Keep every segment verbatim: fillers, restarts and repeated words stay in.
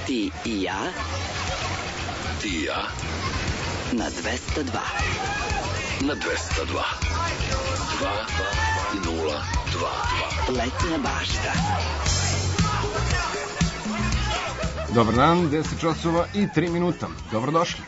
Ti i ja. Ti i ja. Na dvesta dva. Na dvesta dva. Dva nula dva. Letnja bašta. Dobar dan, deset časova i tri minuta. Dobrodošli.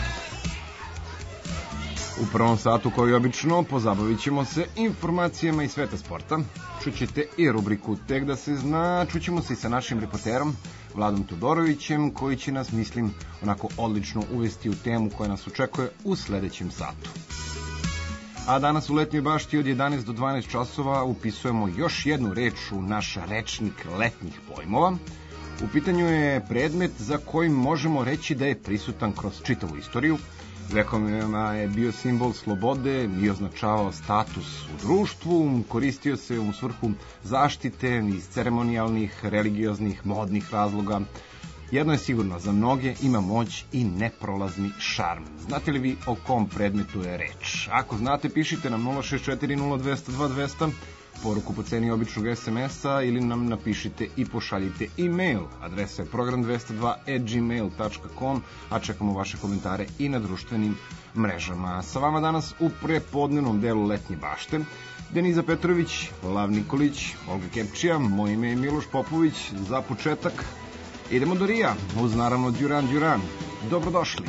U prvom satu, kao i obično, pozabavit ćemo se informacijama iz sveta sporta. Čućete i rubriku Tek da se zna, čućemo se i sa našim reporterom Vladom Todorovićem, koji će nas, mislim, onako odlično uvesti u temu koja nas očekuje u sledećem satu. A danas u Letnjoj bašti od jedanaest do dvanaest časova upisujemo još jednu reč u naš rečnik letnjih pojmova. U pitanju je predmet za koji možemo reći da je prisutan kroz čitavu istoriju. Vekovima je bio simbol slobode i označavao status u društvu, koristio se u svrhu zaštite iz ceremonijalnih, religioznih, modnih razloga. Jedno je sigurno, za mnoge ima moć i neprolazni šarm. Znate li vi o kom predmetu je reč? Ako znate, pišite nam nula šest četiri nula dva nula dva dva nula nula, poruku po ceni običnog es em es-a ili nam napišite i pošaljite e-mail. Adresa je program dvesta dva at gmail tačka com, a čekamo vaše komentare i na društvenim mrežama. Sa vama danas u prepodnevnom delu Letnje bašte Deniza Petrović, Lav Nikolić, Olga Kepčija, moje ime je Miloš Popović. Za početak idemo do Rija, uz naravno Duran Duran. Dobrodošli.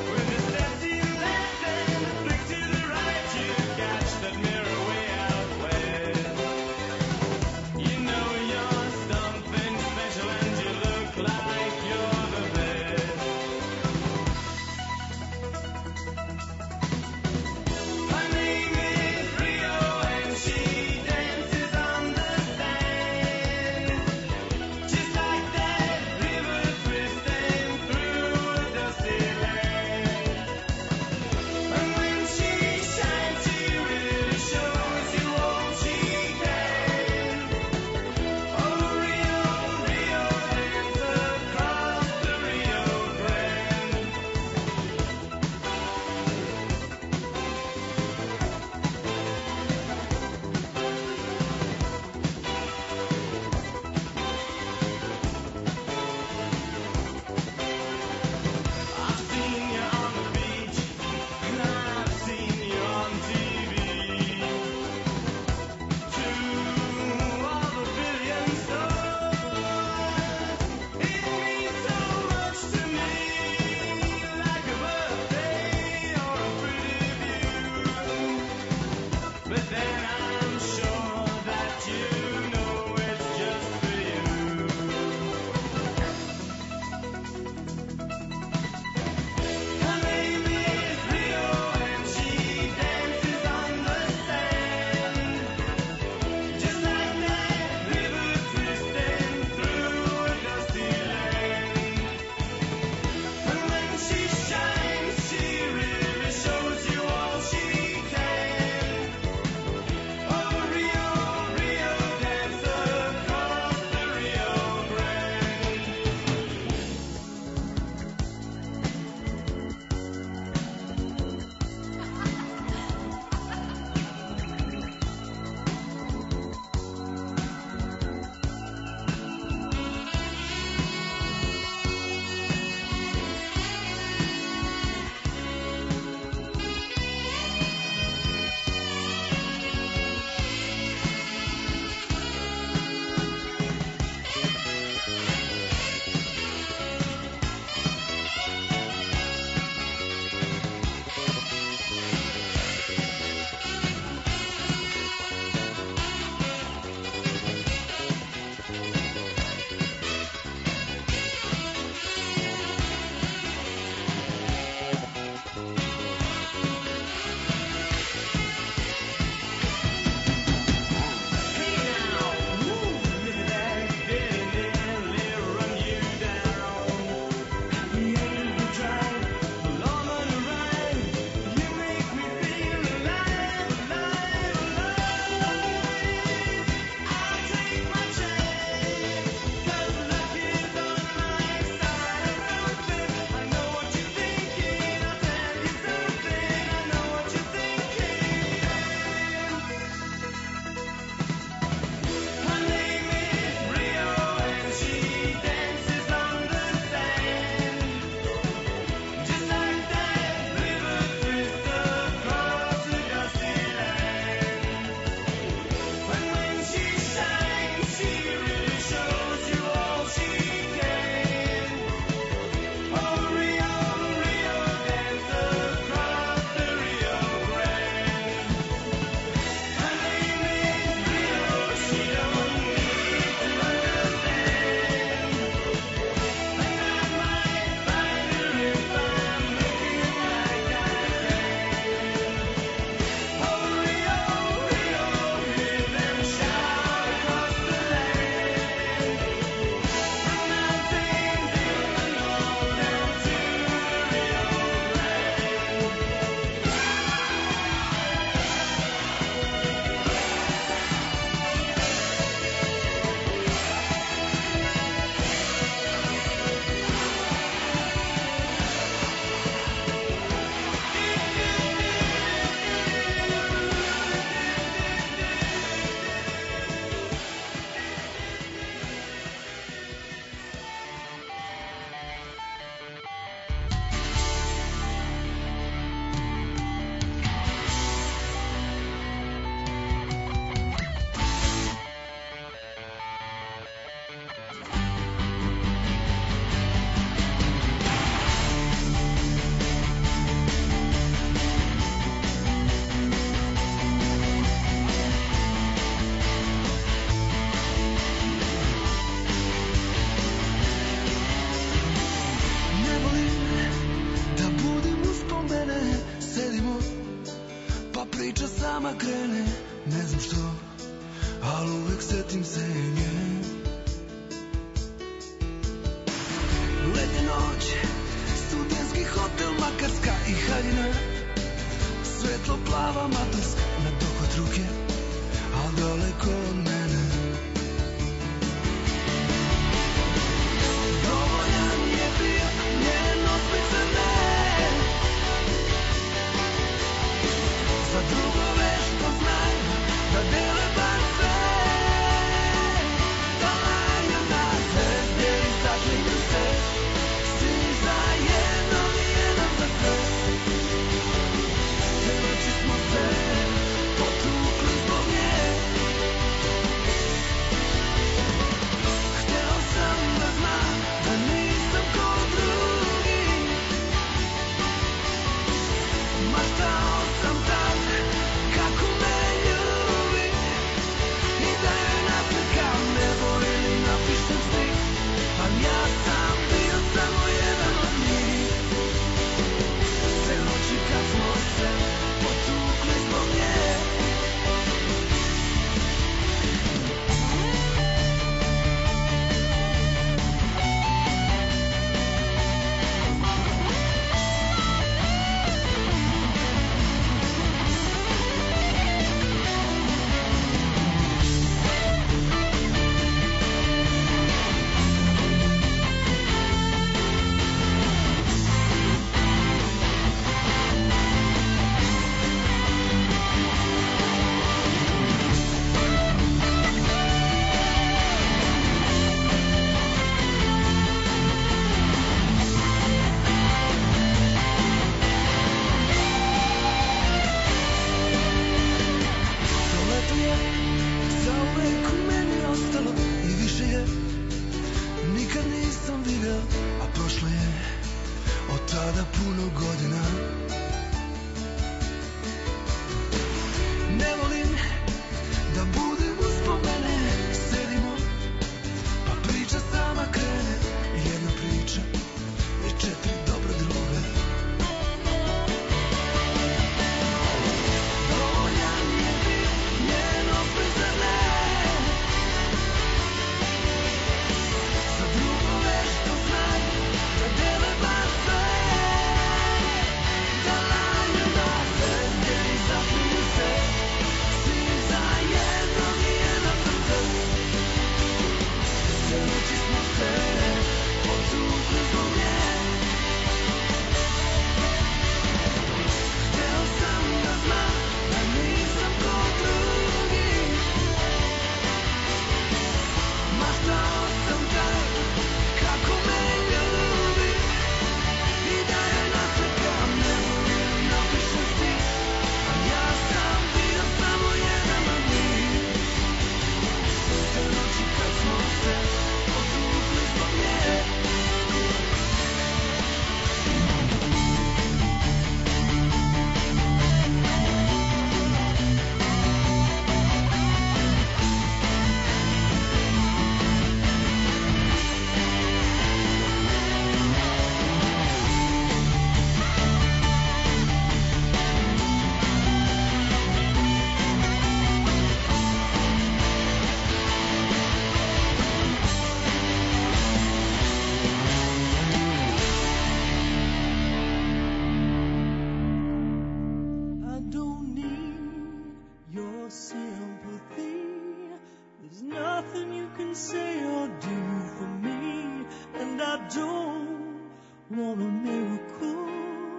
Way out west. sama krene, ne znam što, ali uvek setim se nje. Letnja noć, studentski hotel, Makarska i haljina, svetlo plava maturska, na dohvat ruke, al daleko od mene. Dovoljan je bio njen osmeh za ne, za drugove što znaju da dele bar sve, da laju na zvezde i zaklinju se, svi zajedno i jedan za sve. Te noći smo se potukli zbog nje. Hteo sam da znam da nisam ko drugi, maštao sam tad kako me ljubi i da joj naslikam nebo ili napišem stih, ali ja sam bio samo jedan od njih. Te noći kad smo se potukli zbog nje. To leto je zauvek u meni ostalo i više je nikad nisam video, a prošlo je od tada puno godina. Ne volim da budem uspomene, sedimo pa priča sama krene, jedna priča i četiri dobra druga. Dovoljan je bio njen osmeh za ne, za drugove što znaju da dele bar sve, da laju na zvezde i zaklinju se, svi zajedno i jedan za sve. Te noći smo se potukli zbog nje. Hteo sam da znam da nisam ko drugi, maštao sam tad kako me ljubi i da joj naslikam nebo ili napišem stih, ali ja sam bio samo jedan od njih. Te noći kad smo se potukli zbog nje. I don't need your sympathy. There's nothing you can say or do for me, and I don't want a miracle.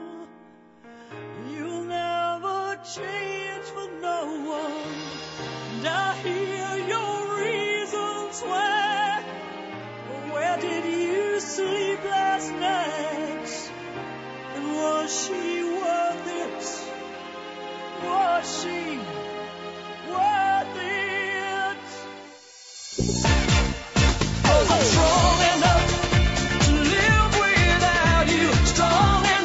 You'll never change for no one, and I hear your reasons why. Where did you sleep last night? And was she worth it? Was she worth it? 'Cause I'm strong enough to live without you, strong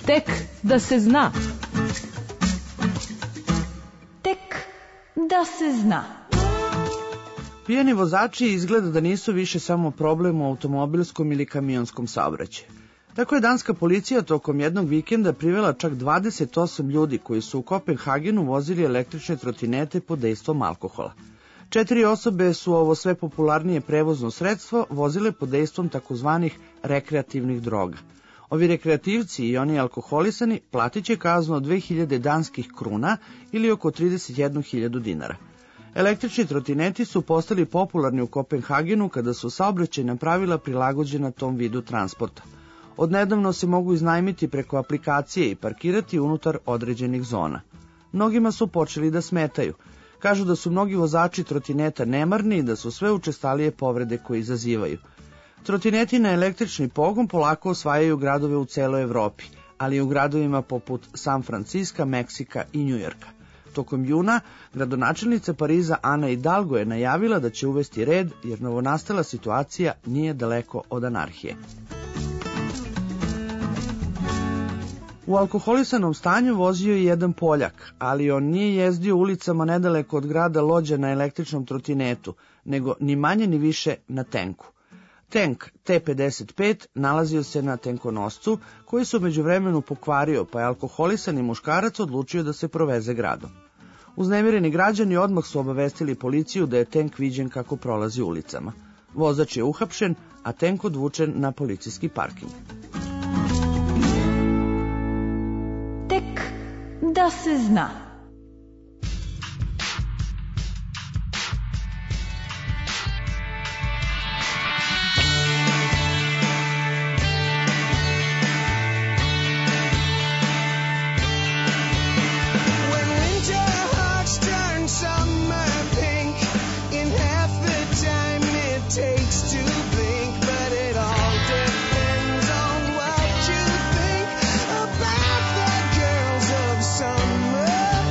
Tek da se zna. Tek da se zna. Pijani vozači izgleda da nisu više samo problem u automobilskom ili kamionskom saobraćaju. Tako je danska policija tokom jednog vikenda privela čak dvadeset osam ljudi koji su u Kopenhagenu vozili električne trotinete pod dejstvom alkohola. Četiri osobe su ovo sve popularnije prevozno sredstvo vozile pod dejstvom takozvanih rekreativnih droga. Ovi rekreativci i oni alkoholisani platit će kaznu od dve hiljade danskih kruna ili oko trideset jednu hiljadu dinara. Električni trotineti su postali popularni u Kopenhagenu kada su saobraćajna pravila prilagođena tom vidu transporta. Odnedavno se mogu iznajmiti preko aplikacije i parkirati unutar određenih zona. Mnogima su počeli da smetaju. Kažu da su mnogi vozači trotineta nemarni i da su sve učestalije povrede koje izazivaju. Trotineti na električni pogon polako osvajaju gradove u celoj Evropi, ali i u gradovima poput San Franciska, Meksika i Njujorka. Tokom juna, gradonačelnica Pariza Ana Hidalgo je najavila da će uvesti red, jer novonastala situacija nije daleko od anarhije. U alkoholisanom stanju vozio je jedan Poljak, ali on nije jezdio ulicama nedaleko od grada Lođa na električnom trotinetu, nego ni manje ni više na tenku. Tenk T pedeset pet nalazio se na tenkonoscu, koji se u međuvremenu pokvario, pa je alkoholisani muškarac odlučio da se proveze gradom. Uznemireni građani odmah su obavestili policiju da je tenk viđen kako prolazi ulicama. Vozač je uhapšen, a tenk odvučen na policijski parking. Tek da se zna. Summer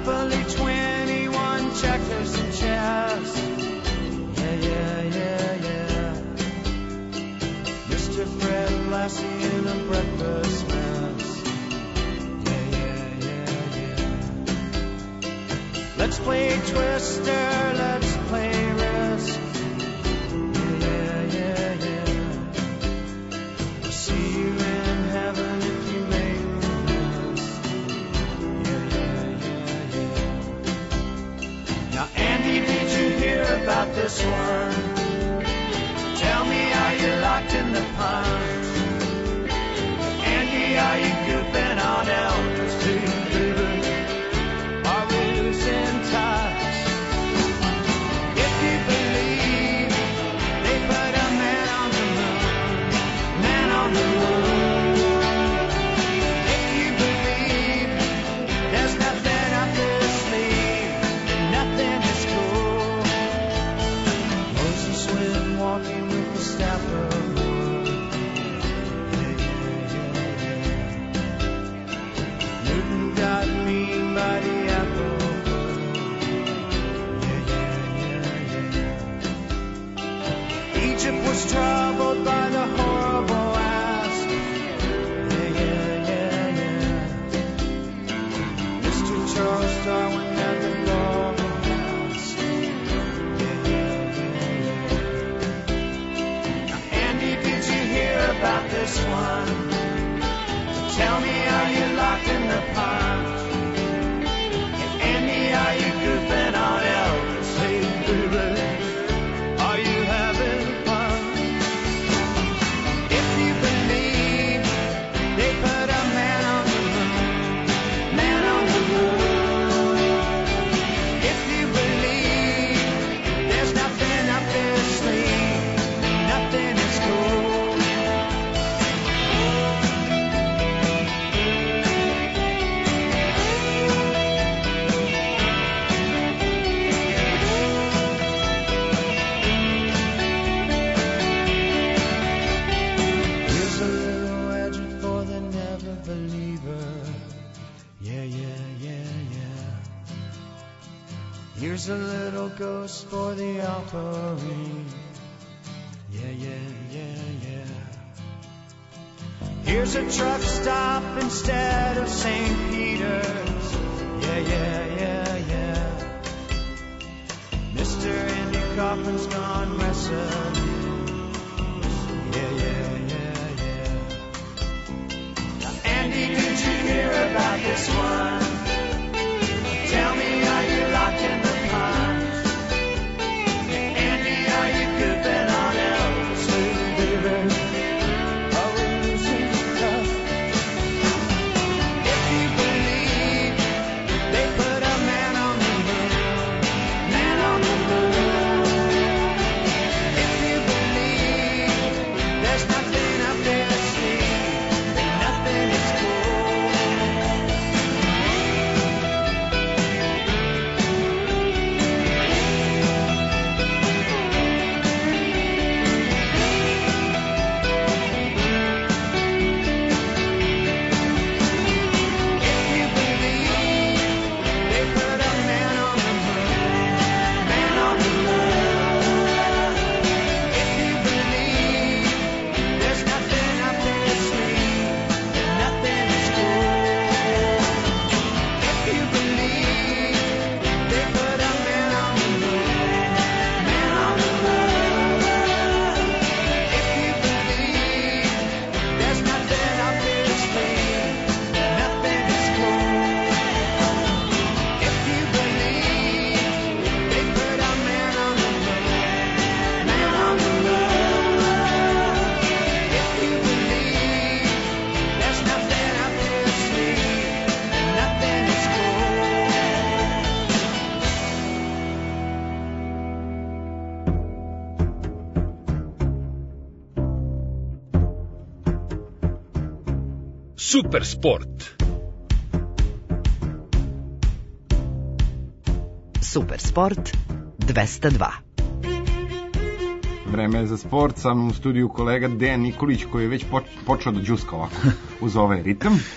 Monopoly, twenty-one, checkers and chess. Yeah, yeah, yeah, yeah. Mister Fred Lassie in a breakfast mess. Yeah, yeah, yeah, yeah. Let's play Twister, let's play Risk. Yeah, yeah, yeah. I'll see you in heaven if you make this. Yeah, yeah, yeah, yeah. Now, Andy, did you hear about this one? Tell me, are you locked in the pond? Andy, are you goofing on Elvis too? Are we losing touch? If you believe they put a man on the moon, man on the moon. If you believe there's nothing up their sleeve, nothing is cool. Moses went walking with the staff of wood. Yeah, yeah, yeah, yeah. Newton got mean by the apple bud. Yeah, yeah, yeah, yeah. Egypt was troubled by the horrible ass. Yeah, yeah, yeah, yeah. Mister Charles Darwin had the law of mass. Yeah, yeah, yeah, yeah. Andy, did you hear about this one? Tell me, are you locked in the pond? And Andy, are you goofing on Elvis? Hey, baby, are you having fun? If you believe they put a man on the moon, man on the moon. If you believe there's nothing up their sleeve, nothing is cool. Here's a little legend for the never believer. Yeah, yeah, yeah, yeah. Here's a little ghost for the offering. Yeah, yeah, yeah, yeah. Here's a truck stop instead of Saint Peter's. Yeah, yeah, yeah, yeah. Mister Andy Kaufman's gone wrestling. Yeah, yeah, yeah, yeah. Now, Andy, did you hear about this one? Tell me, are you locked in the pond? Andy, are you goofing on Elvis? Baby, are we losing touch? If you believe they put a man on the moon, man on the moon. If you believe there's nothing up their sleeve, then nothing is cool. If you believe they put a man on the moon, man on the moon. If you believe there's nothing up their sleeve, then nothing is cool. If you believe they put a man on the moon, man on the moon. If you believe there's nothing up their sleeve, then nothing is cool. If you believe they put a man on the moon, man on the moon. If you believe there's nothing up their sleeve, then nothing is cool. Super sport. Super sport dvesta dva. Vreme je za sport, sa mnom u studiju kolega Dejan Nikolić koji je već poč- počeo da džuska ovako uz ovaj ritam.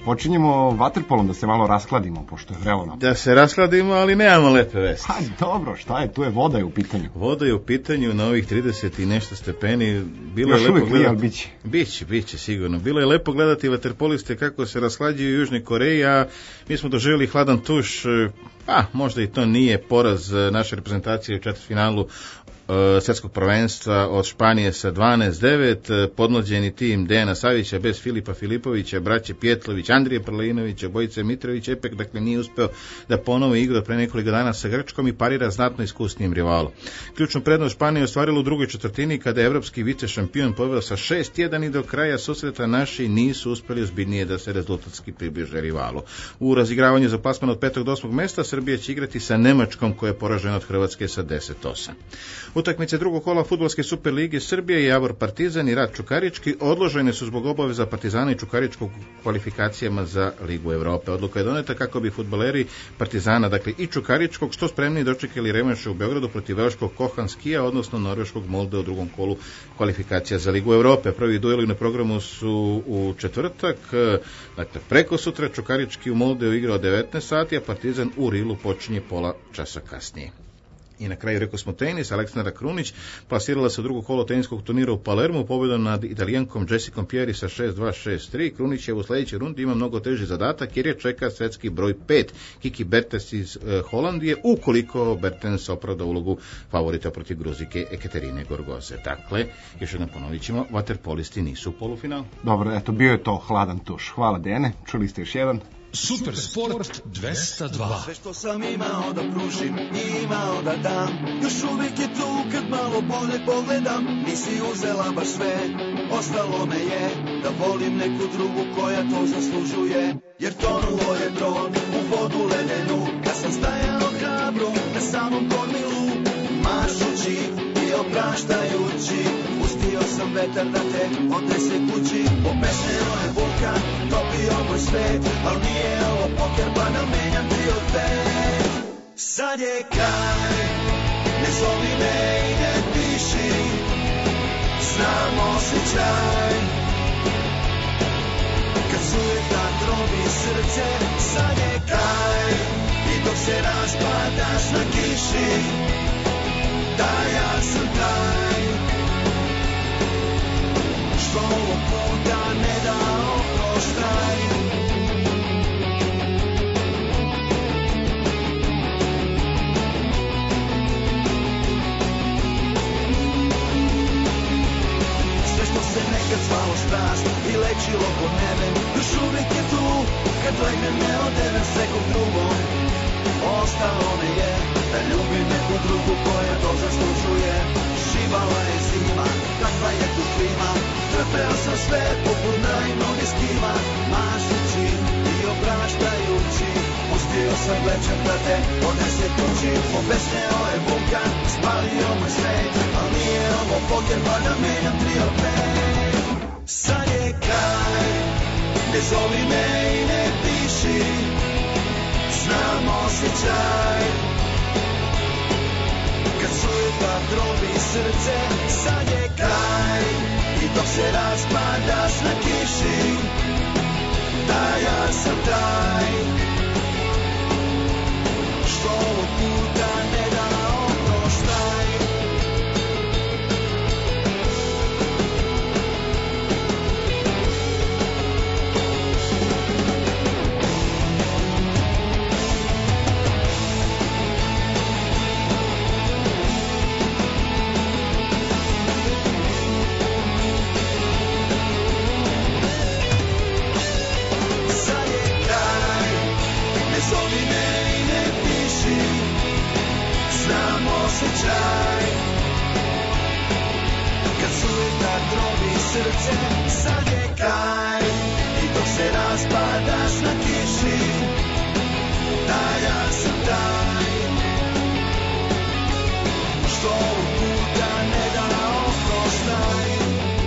Počinjemo vaterpolom da se malo raskladimo, pošto je vrelo nam. Da se raskladimo, ali nemamo lepe vesti. Pa dobro, šta je, tu je voda je u pitanju. Voda je u pitanju na ovih trideset i nešto stepeni. Bilo Još je lepo uvijek gledati. ali biće. Biće, biće sigurno. Bilo je lepo gledati vaterpoliste kako se rashlađuju u Južnoj Koreji, a mi smo doživjeli hladan tuš. Pa, možda i to nije poraz naše reprezentacije u četvrtfinalu svjetskog prvenstva od Španije sa dvanaest devet, podmlađeni tim Dejana Savića bez Filipa Filipovića, braće Pjetlović, Andrije Prlinovića, Bojice Mitrović, Epek, dakle nije uspeo da ponovo igra pre nekoliko dana sa Grčkom i parira znatno iskusnijem rivalu. Ključnu prednost Španije je ostvarila u drugoj četvrtini kada je evropski vice šampion poveo sa šest jedan i do kraja susreta naši nisu uspeli ozbiljnije da se rezultatski približe rivalu. U razigravanju za plasman od petog do osmog mesta Srbija će igrati sa Nemačkom koja je poražena od Hrvatske sa deset osam. Utakmice drugog kola Fudbalske Superlige Srbije i Javor Partizan i Rad Čukarički odložene su zbog obaveza Partizana i Čukaričkog kvalifikacijama za Ligu Evrope. Odluka je doneta kako bi fudbaleri Partizana, dakle i Čukaričkog, što spremni dočekali revanš u Beogradu protiv Velškog Kohanskija, odnosno norveškog Molde u drugom kolu kvalifikacija za Ligu Evrope. Prvi dueli na programu su u četvrtak, dakle preko sutra. Čukarički u Moldeu igra od devetnaest sati, a Partizan u Rilu počinje pola časa kasnije. I na kraju rekao smo tenis, Aleksandra Krunić plasirala se u drugo kolo teniskog turnira u Palermu pobjedom nad Italijankom Jessicom Pieri sa šest dva šest tri. Krunić je u sljedećoj rundi ima mnogo teži zadatak jer je čeka svetski broj pet Kiki Bertens iz e, Holandije, ukoliko Bertens opravda ulogu favorita protiv Gruzike Ekaterine Gorgoze. Dakle, još jednom ponovit ćemo, vaterpolisti nisu u polufinalu. Dobro, eto, bio je to hladan tuš. Hvala Dene, čuli ste još jedan. Super Sport dvesta dva. Sve što sam imao da pružim i imao da dam, još uvijek je tu kad malo bolje pogledam. Nisi uzela baš sve, ostalo me je da volim neku drugu koja to zaslužuje. Jer tonulo je brod u vodu ledenu, kad sam stajao hrabro na samom kormilu, mašući i opraštajući. Pustio sam vetar da te odnese kući, popesneo je vulkan, topio moj svet, al nije ovo poker pa da menjam tri od pet. Sad je kraj, ne zovi me i ne piši, znam osjećaj. Kad sujeta trobi srce, sad je kraj, i dok se raspadaš na kiši, da ja sam taj. Što ovog puta ne da oproštaj. Sve što se nekad zvalo strast i lečilo po nebe, još uvijek je tu, kad legnem ne odevem s nekom drugom. Ostalo me je da ljubim neku drugu koja to zaslužuje. Šivala je zima, kakva je tu klima, trpeo sam sve poput najnog eskima. Mašući i opraštajući, pustio sam glečer da te odnese kući. Obesneo je vulkan, spalio moj svet, al nije ovo poker pa da menjam tri od pet. Sad je kraj, ne zovi me i ne piši, znam osjećaj. Kad sujeta drobi srce, sad je kraj, i dok se raspadaš na kiši, da ja sam taj. Što ovog puta ne da oproštaj. Osjećaj. Kad sujeta drobi srce, sad je kraj, i dok se raspadaš na kiši, da ja sam taj. Što ovog puta ne da oproštaj.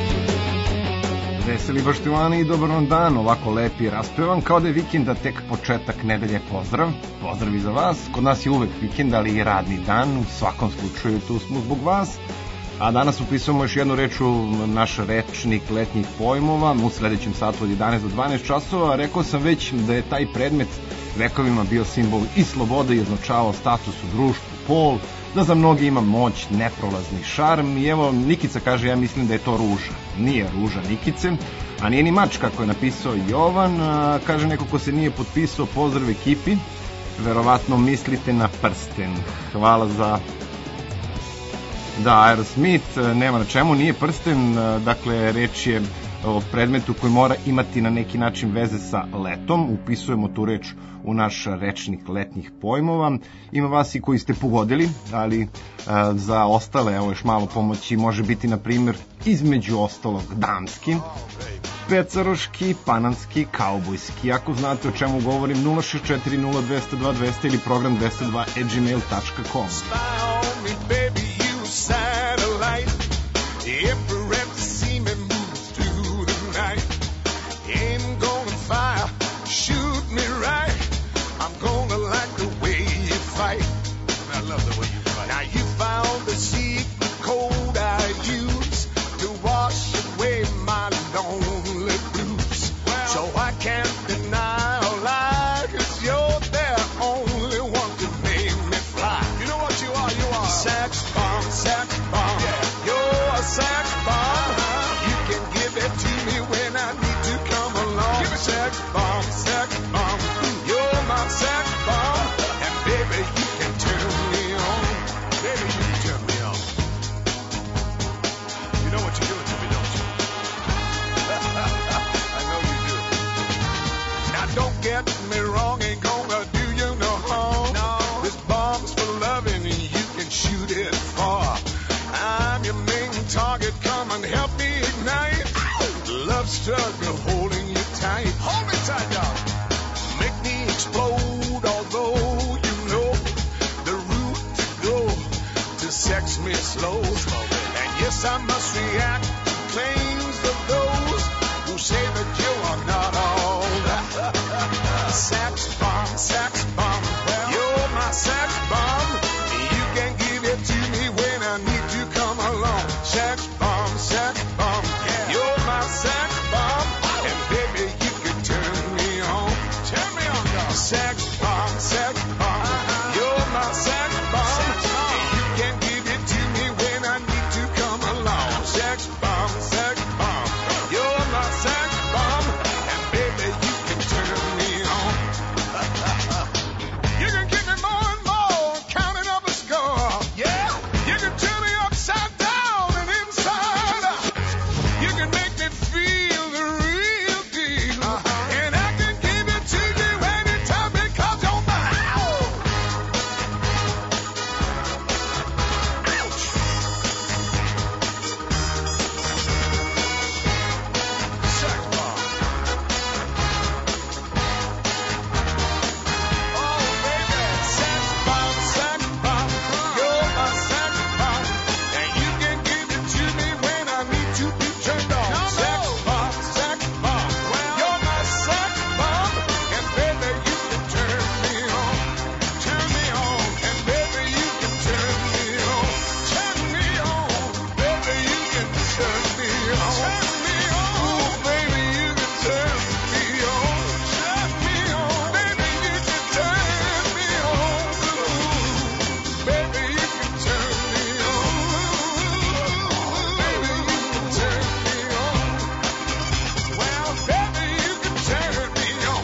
Veseli baštivani i dobar vam dan, ovako lepi i raspevan, kao da je vikenda tek početak nedelje. Pozdrav, pozdrav i za vas, kod nas je uvek vikend, ali i radni dan, u svakom slučaju tu smo zbog vas. A danas upisujemo još jednu reč u naš rečnik letnjih pojmova u sledećem satu od jedanaest do dvanaest časova. Rekao sam već da je taj predmet vekovima bio simbol i slobode i označavao status u društvu, pol, da za mnogi ima moć, neprolazni šarm i evo Nikica kaže ja mislim da je to ruža. Nije ruža Nikice, a nije ni mač kako je napisao Jovan, a, kaže neko ko se nije potpisao, pozdrav ekipi, verovatno mislite na prsten. Hvala za... Da, Aerosmith, nema na čemu, nije prsten, dakle reč je o predmetu koji mora imati na neki način veze sa letom, upisujemo tu reč u naš rečnik letnjih pojmova. Ima vas i koji ste pogodili, ali a, za ostale, evo još malo pomoći, može biti na primjer između ostalog damski, pecaroški, panamski, kaubojski. Ako znate o čemu govorim, nula šest četiri nula dva nula dva dva ili program dvesta dva at gmail dot com. Satellite, every rep see me move through the night. Aim gonna fire, shoot me right. I'm gonna like the way you fight. I love the way you fight. Now you found the secret code I use to wash away my lonely blues. Well, so I can't deny a lie, 'cause you're the only one to make me fly. You know what you are? You are sex bomb, sex bomb. You're a sex bomb. You can give it to me when I need to come along. Give me sex bomb, sex bomb. You're my sex bomb. And baby, you can turn me on. Baby, you can turn me on. You know what you're doing to me, don't you? I know you do. Now don't get me wrong, ain't gonna do you no harm. No. This bomb's for loving and you can shoot it far. I'm your main target, come and help me ignite. Love struggle holding you tight. Hold me tight, dog. Make me explode, although you know the route to go to sex me slow. And yes, I must react to claims of those who say that you are not all that. Sex bomb, sex bomb, you're my sex bomb. You can give it to me when I need to come along. Sex bomb, sex bomb, you're my sex bomb. And baby, you can turn me on. Turn me on, dog. Sex bomb, sex bomb, you're my sex bomb. You can give it to me when I need to come along. Sex bomb, sex bomb, you're my sex bomb. And baby, you can turn me on. You can give me more and more, counting up a score. Yeah, you can turn me upside down and inside out. You can make me feel the real deal. Uh-huh. And I can give it to you anytime because you're mine. Ouch. Sex bomb. Oh, baby. Sex bomb, sex bomb. You're my sex bomb. And you can give it to me when I need to be turned on. Sex bomb, sex bomb. You're my sex bomb. And baby, you can turn me on. Turn me on. And baby, you can turn me on. Turn me on. Baby, you can turn me on. Turn me on. Ooh, baby, you can turn me on. Turn me on. Baby, you can turn me on. Ooh, baby, you can turn me on. Baby, you can turn me on. Well, baby, you can turn me on.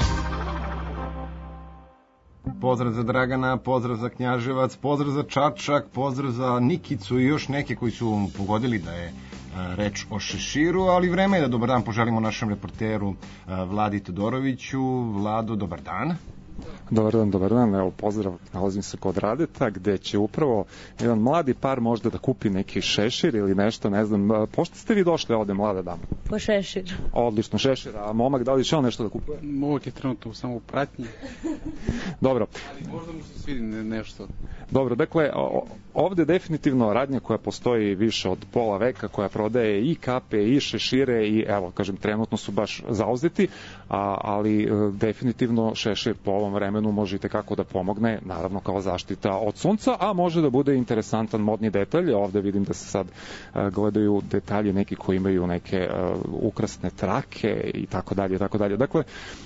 Pozdrav za Dragana, pozdrav za Knjaževac, pozdrav za Čačak, pozdrav za Nikicu i još neke koji su pogodili da je a, reč o šeširu, ali vreme je da dobar dan poželimo našem reporteru a, Vladi Todoroviću. Vlado, dobar dan. Dobar dan, dobar dan, evo pozdrav, nalazim se kod Radeta gde će upravo jedan mladi par možda da kupi neki šešir ili nešto, ne znam, pošto ste vi došli ovde, mlada dama? Po šešir. Odlično, šešir, a momak da li će on nešto da kupuje? Uvijek je trenutno samo u pratnji. Dobro. Ali možda mu se svidi ne, nešto. Dobro, dakle, ovde definitivno radnja koja postoji više od pola veka, koja prodaje i kape, i šešire, i evo, kažem, trenutno su baš zauzeti, a, ali definitivno šešir po ovom vremenu može i tekako da pomogne, naravno kao zaštita od sunca, a može da bude interesantan modni detalj. Ovde vidim da se sad gledaju detalji neki koji imaju neke ukrasne trake i tako dalje, i tako dalje. Dakle,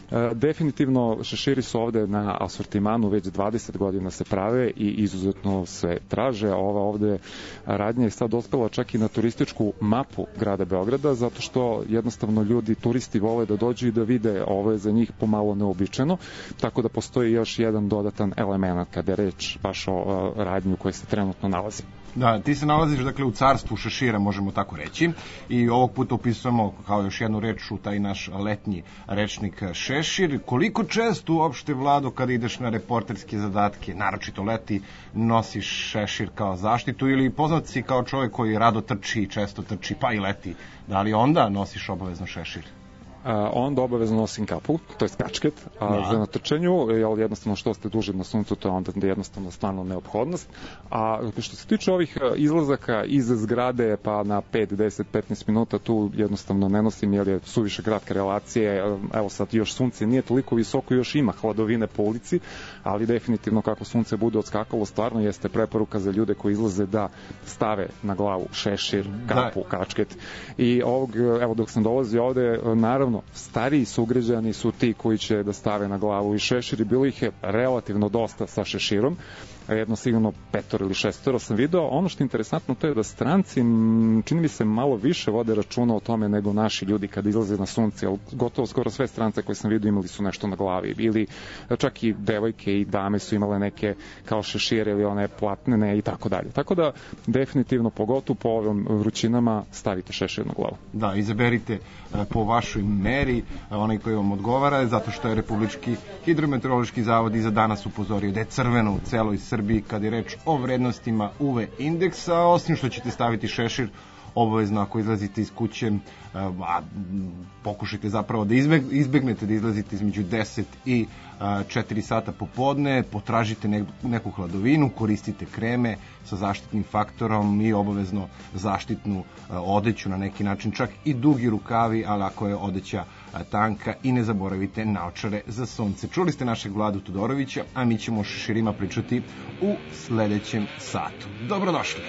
definitivno šeširi su ovde na asortimanu, već dvadeset godina se prave i izuzetno se traže. Ova ovde radnja je sad dospela čak i na turističku mapu grada Beograda, zato što jednostavno ljudi, turisti vole da dođu i da vide, ovo je za njih pomalo neobičajno, tako da postoji još jedan dodatan element kada je reč baš o radnju koja se trenutno nalazi. Da, ti se nalaziš dakle u carstvu šešira, možemo tako reći, i ovog puta upisujemo kao još jednu reč u taj naš letnji rečnik šešir. Koliko često uopšte, Vlado, kada ideš na reporterske zadatke, naročito leti, nosiš šešir kao zaštitu, ili poznat si kao čovjek koji rado trči, često trči, pa i leti, da li onda nosiš obavezno šešir? A, onda obavezno nosim kapu, to je kačket, a da. Za natrčanju, ali jednostavno što ste duže na suncu, to je onda jednostavno stvarno neophodnost. A što se tiče ovih izlazaka iz zgrade pa na pet, deset, petnaest minuta, tu jednostavno ne nosim jer je suviše kratke relacije. Evo sad još sunce nije toliko visoko, još ima hladovine po ulici, ali definitivno kako sunce bude odskakalo, stvarno jeste preporuka za ljude koji izlaze da stave na glavu šešir, kapu, da. Kačket. I ovog, evo dok sam dolazio ovde, naravno stariji sugrađani su ti koji će da stave na glavu i šešir, i bilo ih je relativno dosta sa šeširom, jedno sigurno petoro ili šestoro sam video. Ono što je interesantno, to je da stranci, čini mi se, malo više vode računa o tome nego naši ljudi kada izlaze na sunce, ali gotovo skoro sve strance koje sam vidio imali su nešto na glavi, ili čak i devojke i dame su imale neke kao šešire ili one platnene i tako dalje. Tako da definitivno, pogotovo po ovim vrućinama, stavite šešir na glavu. Da, izaberite po vašoj meri onaj koji vam odgovara, zato što je Republički hidrometeorološki zavod i za danas upozorio da je crveno u celoj Srbiji kada je reč o vrednostima U V indeksa, osim što ćete staviti šešir obavezno ako izlazite iz kuće, a pokušajte zapravo da izbegnete da izlazite između deset i četiri sata popodne, potražite neku hladovinu, koristite kreme sa zaštitnim faktorom i obavezno zaštitnu odeću na neki način, čak i dugi rukavi, ali ako je odeća tanka, i ne zaboravite naočare za sunce. Čuli ste našeg Vladu Todorovića, a mi ćemo o šeširima pričati u sledećem satu. Dobrodošli!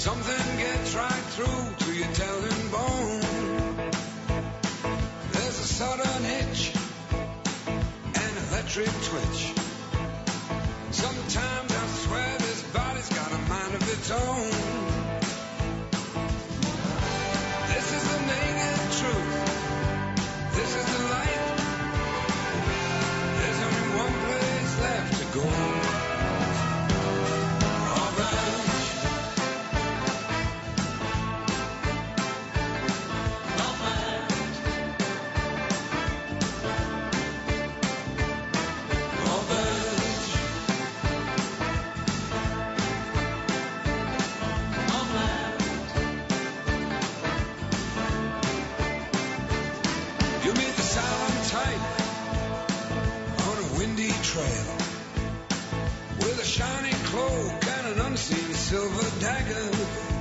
Something gets right through to your telling bone. There's a sudden itch, an electric twitch. Sometimes I swear this body's got a mind of its own. This is the naked truth. This is the light. There's only one place left to go. Silver dagger.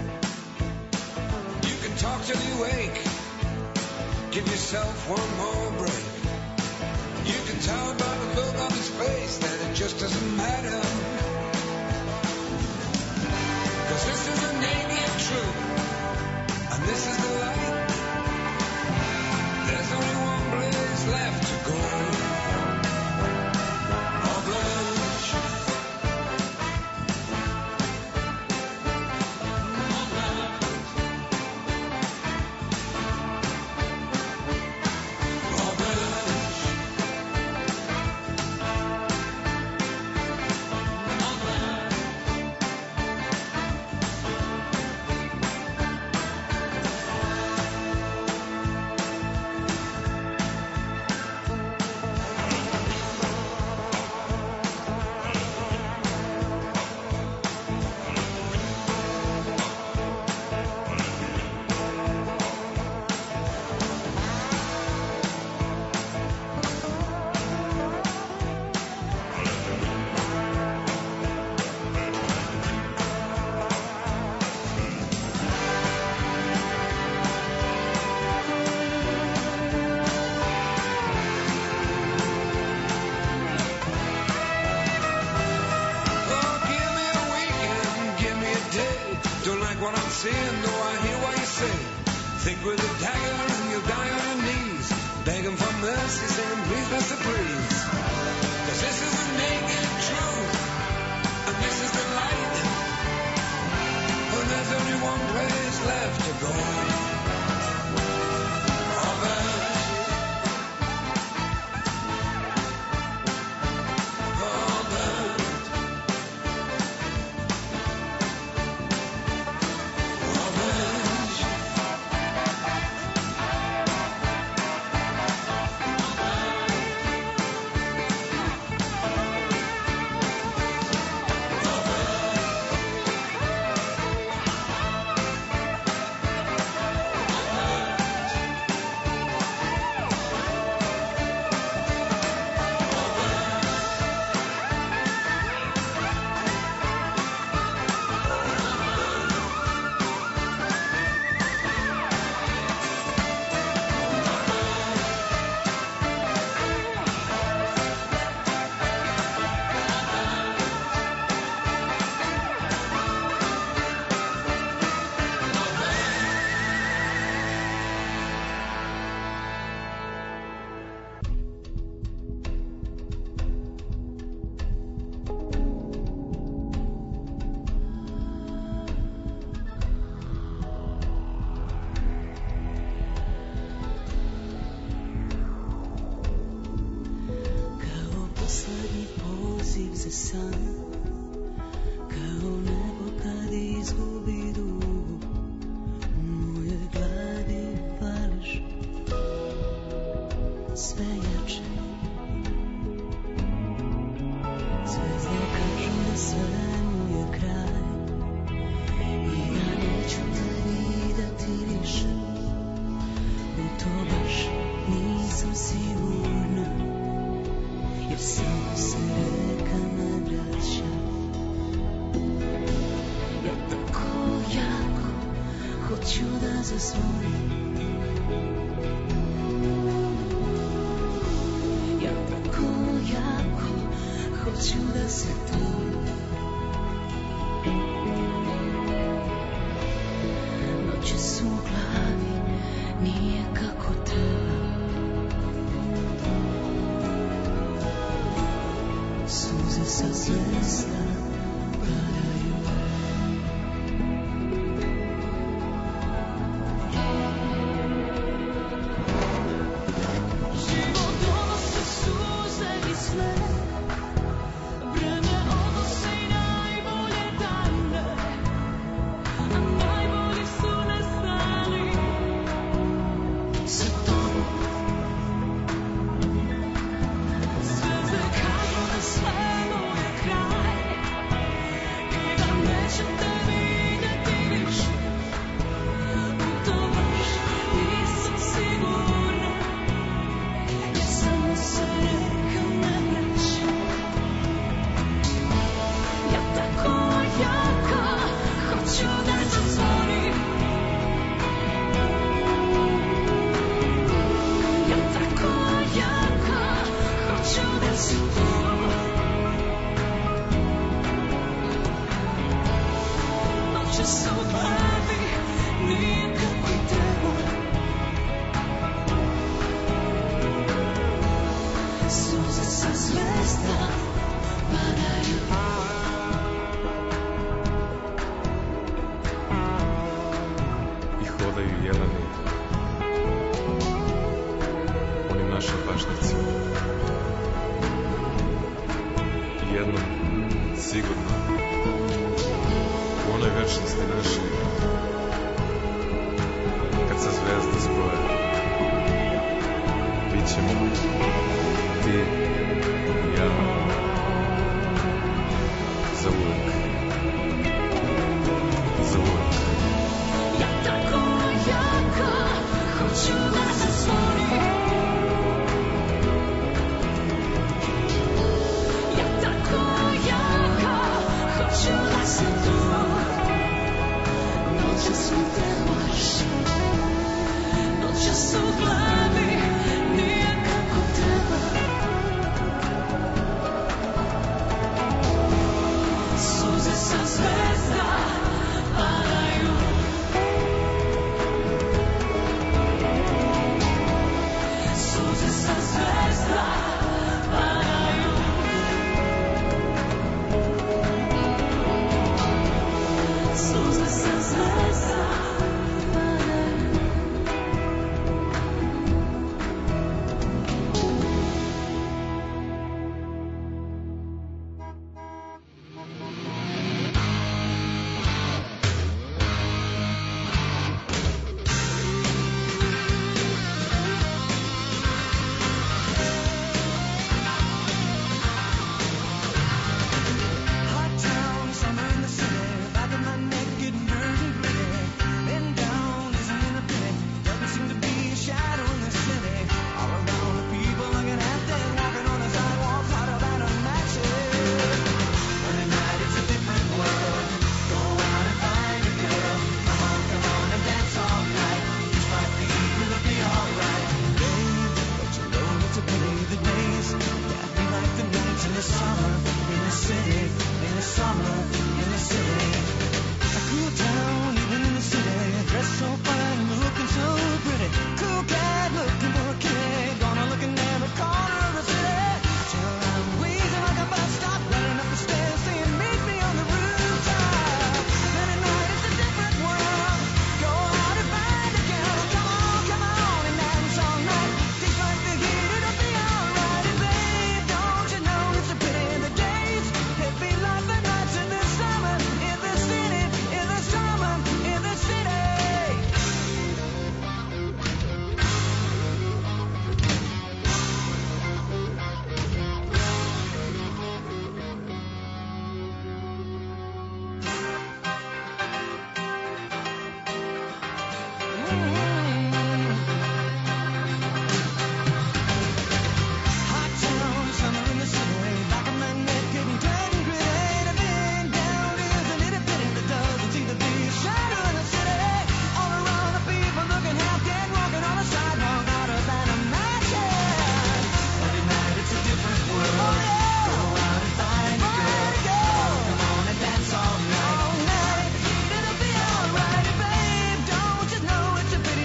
You can talk till you wake. Give yourself one more break. You can tell by the look on his face that it just doesn't matter. 'Cause this is the naked truth, and this is the light. There's only one place left to go. It's a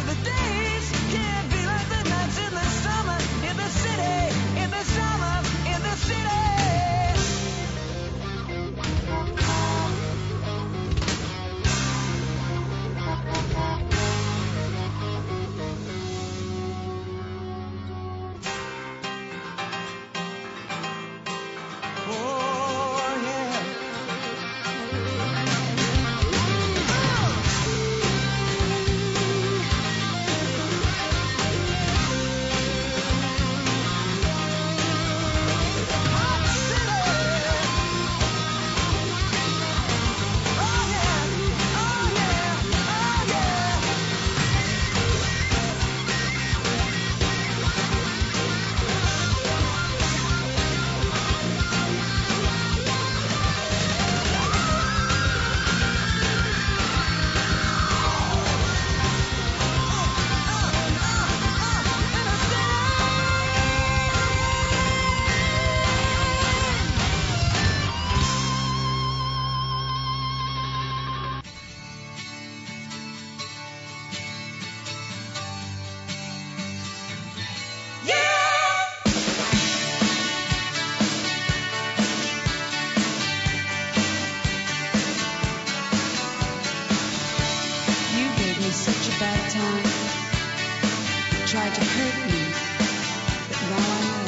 tried to hurt me, but now I know.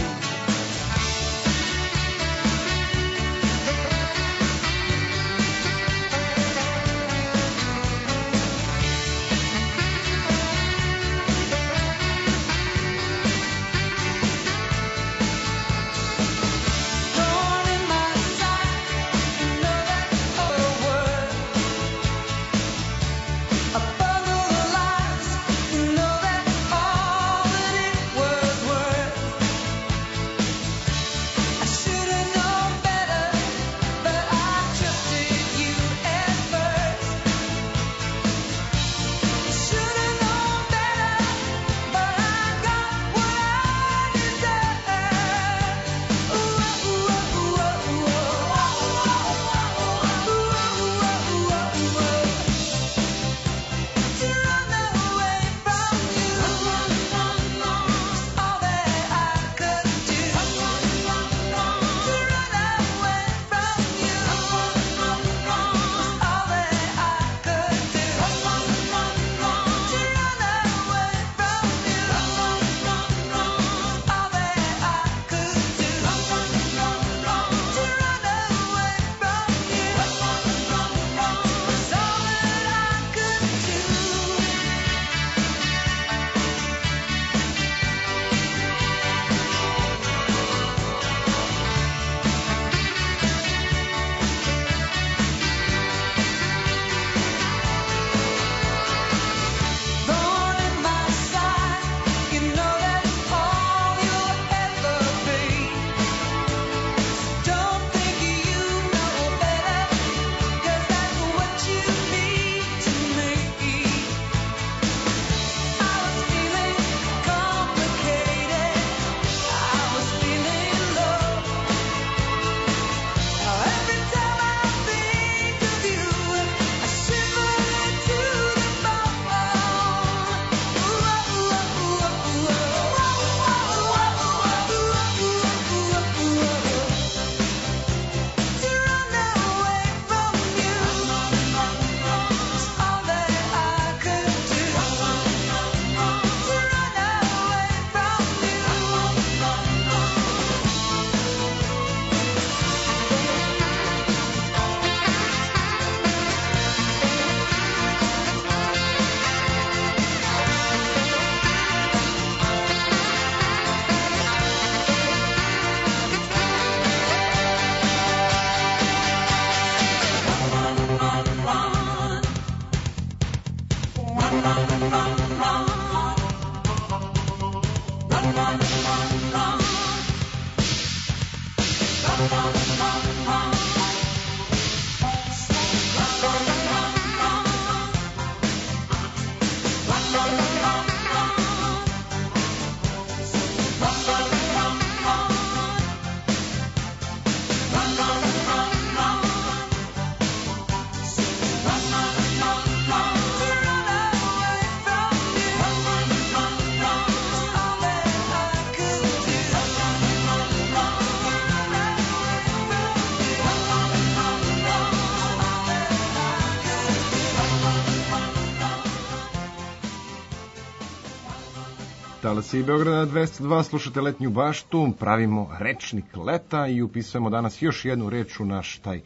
Talasi Beograda dvesta dva, slušate Letnju baštu, pravimo rečnik leta i upisujemo danas još jednu reč u naš taj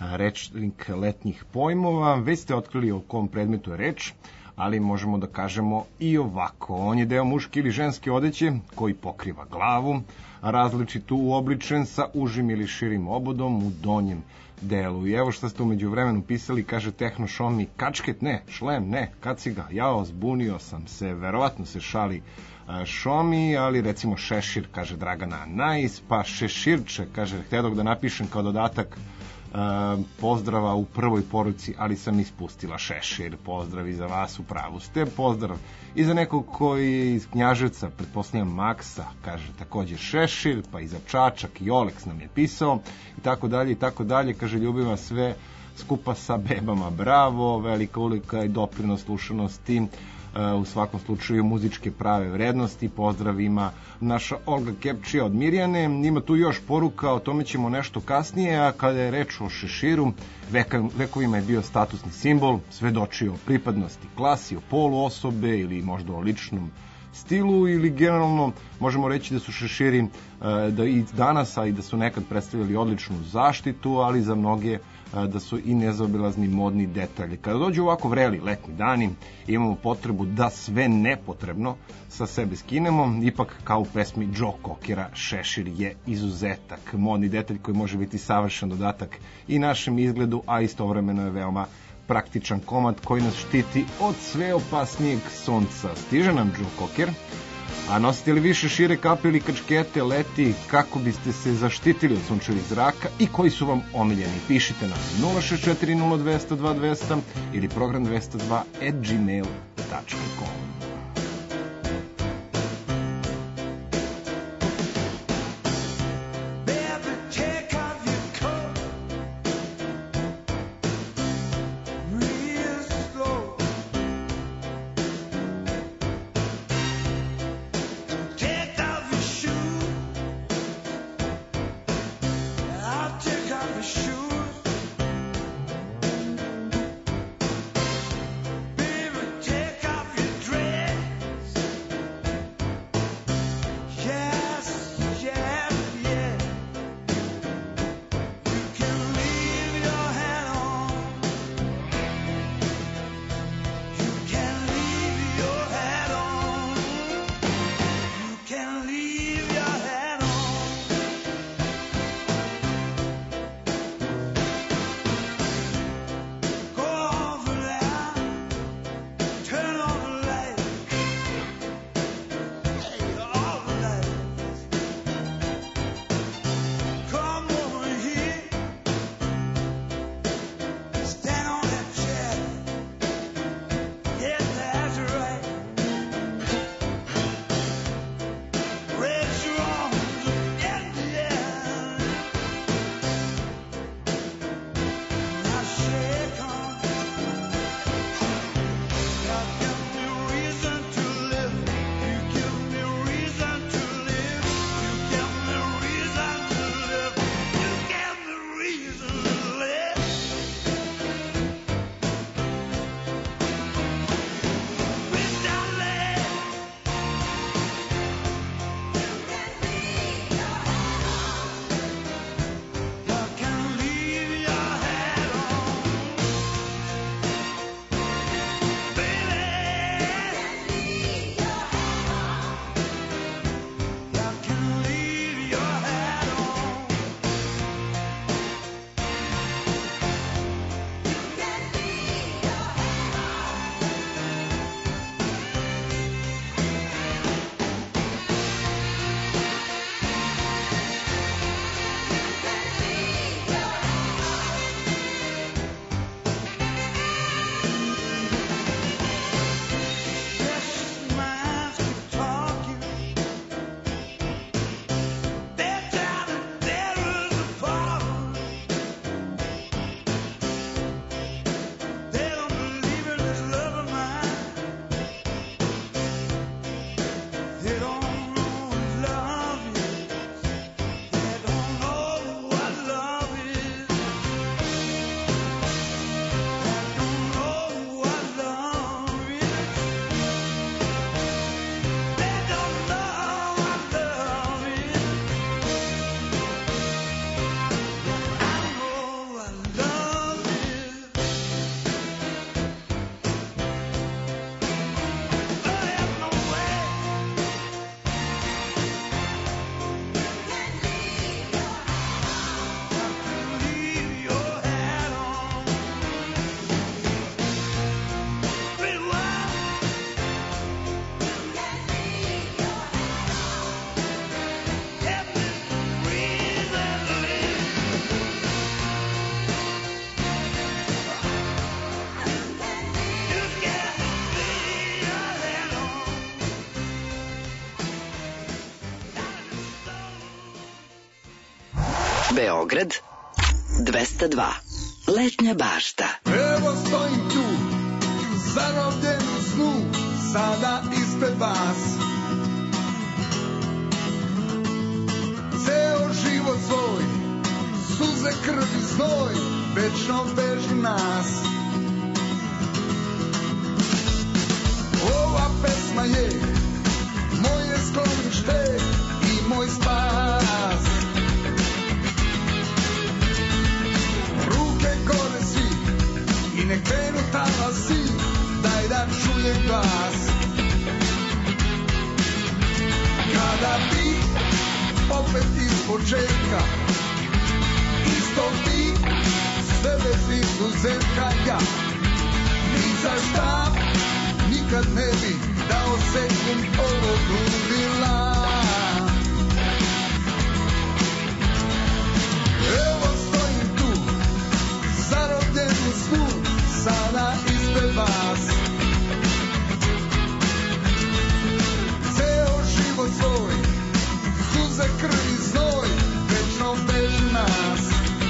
rečnik letnjih pojmova. Već ste otkrili o kom predmetu je reč, ali možemo da kažemo i ovako. On je deo muške ili ženske odeće koji pokriva glavu, različito uobličen sa užim ili širim obodom u donjem delu. I evo što ste umeđu vremenu pisali, kaže Tehno Šomi, kačket ne, šlem ne, kaciga, jao, zbunio sam se, verovatno se šali Šomi, ali recimo šešir, kaže Dragana Najs, pa šeširče, kaže, htedog da napišem kao dodatak uh, pozdrava u prvoj poruci, ali sam ispustila šešir. Pozdrav i za vas, u pravu ste. Pozdrav i za nekog koji je iz Knjaževca, pretpostavljam Maksa, kaže takođe šešir, pa i za Čačak i Oleks nam je pisao i tako dalje i tako dalje, kaže ljubim vas sve skupa sa bebama, bravo, velika ulika i doprinos slušanosti, u svakom slučaju muzičke prave vrednosti. Pozdrav ima naša Olga Kepčija od Mirjane. Ima tu još poruka, o tome ćemo nešto kasnije, a kada je reč o šeširu, veka, vekovima je bio statusni simbol, svedočio o pripadnosti klasi, o polu osobe ili možda o ličnom stilu ili generalno možemo reći da su šeširi da i danas, a i da su nekad predstavljali odličnu zaštitu, ali za mnoge da su i nezaobilazni modni detalji. Kada dođu ovako vreli letnji dani, imamo potrebu da sve nepotrebno sa sebe skinemo, ipak kao u pesmi Joe Cockera, šešir je izuzetak, modni detalj koji može biti savršen dodatak i našem izgledu, a istovremeno je veoma praktičan komad koji nas štiti od sve opasnijeg sunca. Stiže nam Joe Cocker, a nosite li više šire kape ili kačkete leti, kako biste se zaštitili od sunčevih zraka i koji su vam omiljeni? Pišite nam nula šest četiri nula dva nula dva dva nula nula ili program dvesta dva at gmail dot com. Beograd dvesta dva. Letnja bašta. Evo stojim tu, zarobljen u snu, sada ispred vas. Ceo život svoj, suze, krv i znoj, večno vežu nas. Ova pesma je ostala si, daj da čujem glas. Kada bi opet iz početka, isto bi sve bez izuzetka ja, ni za šta nikad ne bi dao sekund ovog ludila. Evo stojim tu, zarobljen u snu, sada ispred vas. Ceo život svoj, suze, krv i znoj, večno beži nas.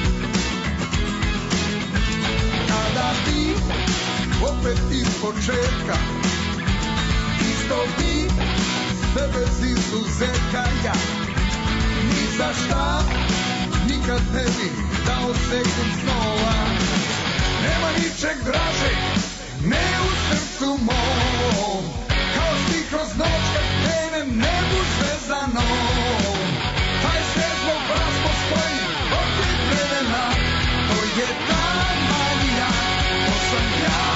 Kada bi opet iz početka, isto bi sve bez izuzetka ja, ni za šta nikad ne bi dao sekund snova. Nema ničeg draže, ne u srcu mom, kao ti kroz noć kad krenem nebu zvezdanom. Taj svet zbog vas postoji od tih vremena, to je ta magija, to sam ja.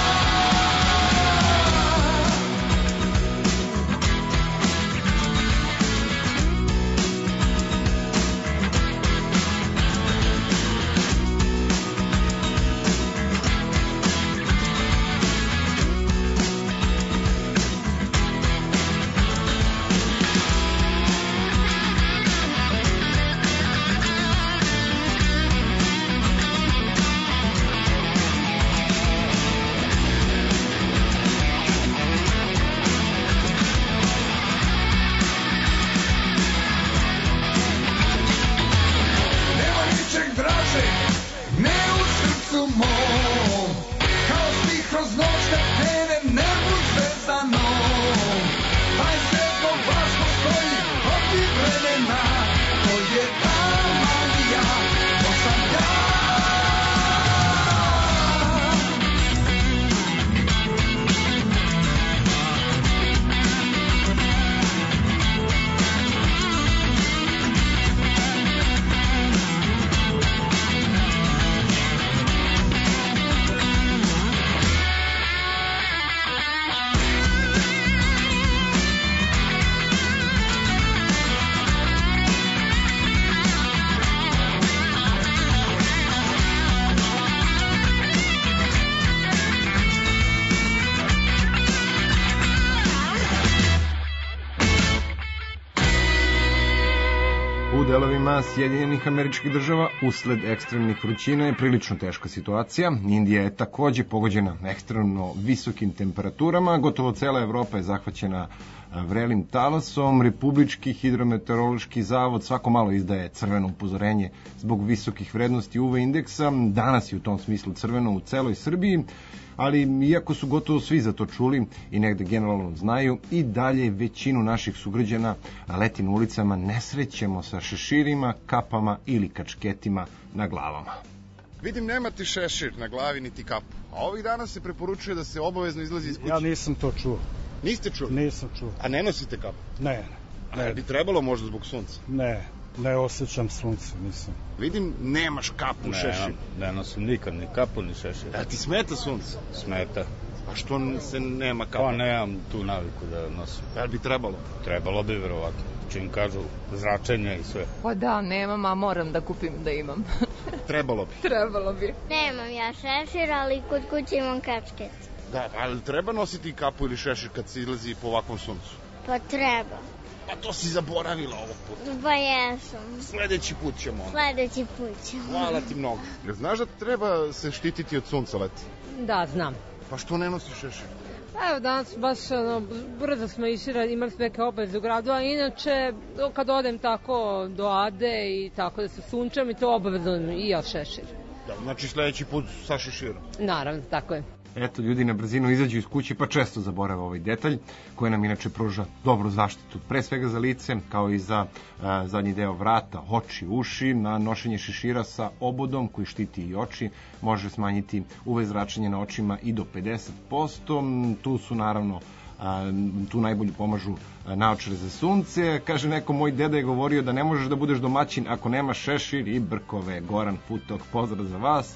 U delovima Sjedinjenih Američkih Država usled ekstremnih vrućina je prilično teška situacija. Indija je takođe pogođena ekstremno visokim temperaturama, gotovo cela Evropa je zahvaćena vrelim talasom. Republički hidrometeorološki zavod svako malo izdaje crveno upozorenje zbog visokih vrednosti U V indeksa. Danas je u tom smislu crveno u celoj Srbiji, ali iako su gotovo svi za to čuli i negde generalno znaju, i dalje većinu naših sugrađana leti na ulicama ne srećemo sa šeširima, kapama ili kačketima na glavama. Vidim, nema ti šešir na glavi niti kapu, a ovih dana se preporučuje da se obavezno izlazi iz kuće. Ja nisam to čuo. Niste čuli? Nisam čuo. A ne nosite kapu? Ne. ne. A bi trebalo možda zbog sunca? Ne, ne osjećam sunce, nisam. Vidim, nemaš kapu, ne, šešir. Ne nosim nikad, ni kapu, ni šešir. A ti smeta sunce? Smeta. A što se nema kapu? Pa nemam tu naviku da nosim. A bi trebalo? Trebalo bi, verovatno. Čim kažu zračenje i sve. Pa da, nemam, a moram da kupim da imam. Trebalo bi. Trebalo bi. Nemam ja šešir, ali kod kuće imam kačket. Da, ali treba nositi kapu ili šešir kad se izlazi po ovakvom suncu? Pa treba. Pa to si zaboravila ovog puta. Pa jesam. Sledeći put ćemo. Sledeći put ćemo. Hvala ti mnogo. Jer znaš da treba se štititi od sunca leti? Da, znam. Pa što ne nosiš šešir? Evo, danas baš ono, brzo smo išli, imali smo neke obaveze u gradu, a inače kad odem tako do Ade i tako da se sunčam i to obavezno i ja šešir. Da, znači sledeći put sa šeširom? Naravno, tako je. Eto, ljudi na brzinu izađu iz kuće pa često zaborave ovaj detalj koji nam inače pruža dobru zaštitu, pre svega za lice, kao i za a, zadnji deo vrata, oči, uši. Na nošenje šešira sa obodom koji štiti i oči može smanjiti U V zračenje na očima i do pedeset posto. Tu su naravno a, tu najbolje pomažu naočare za sunce. Kaže neko, moj deda je govorio da ne možeš da budeš domaćin ako nemaš šešir, i brkove. Goran Futok, pozdrav za vas.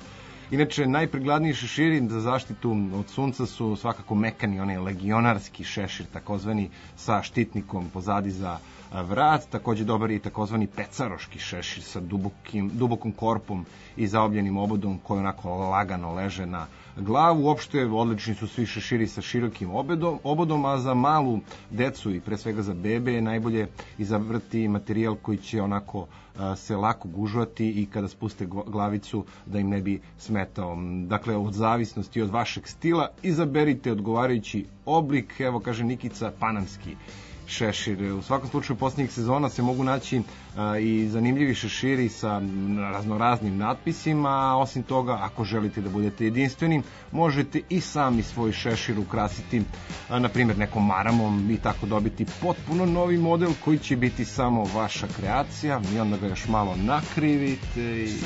Inače, najprikladniji šeširi za zaštitu od sunca su svakako mekani, onaj legionarski šešir, takozvani sa štitnikom pozadi za vrat, takođe dobar je i takozvani pecaroški šešir sa dubokim, dubokom korpom i zaobljenim obodom koji onako lagano leže na glavu. Uopšte odlični su svi šeširi sa širokim obodom, obodom, a za malu decu i pre svega za bebe je najbolje izabrati materijal koji će onako se lako gužvati i kada spuste glavicu da im ne bi smetao. Dakle, od zavisnosti od vašeg stila izaberite odgovarajući oblik, evo kaže Nikica, panamski šešir. U svakom slučaju posljednjih sezona se mogu naći a, i zanimljivi šeširi sa raznoraznim natpisima, a osim toga, ako želite da budete jedinstveni, možete i sami svoj šešir ukrasiti, a, na primjer nekom maramom i tako dobiti potpuno novi model koji će biti samo vaša kreacija i onda ga još malo nakrivite i...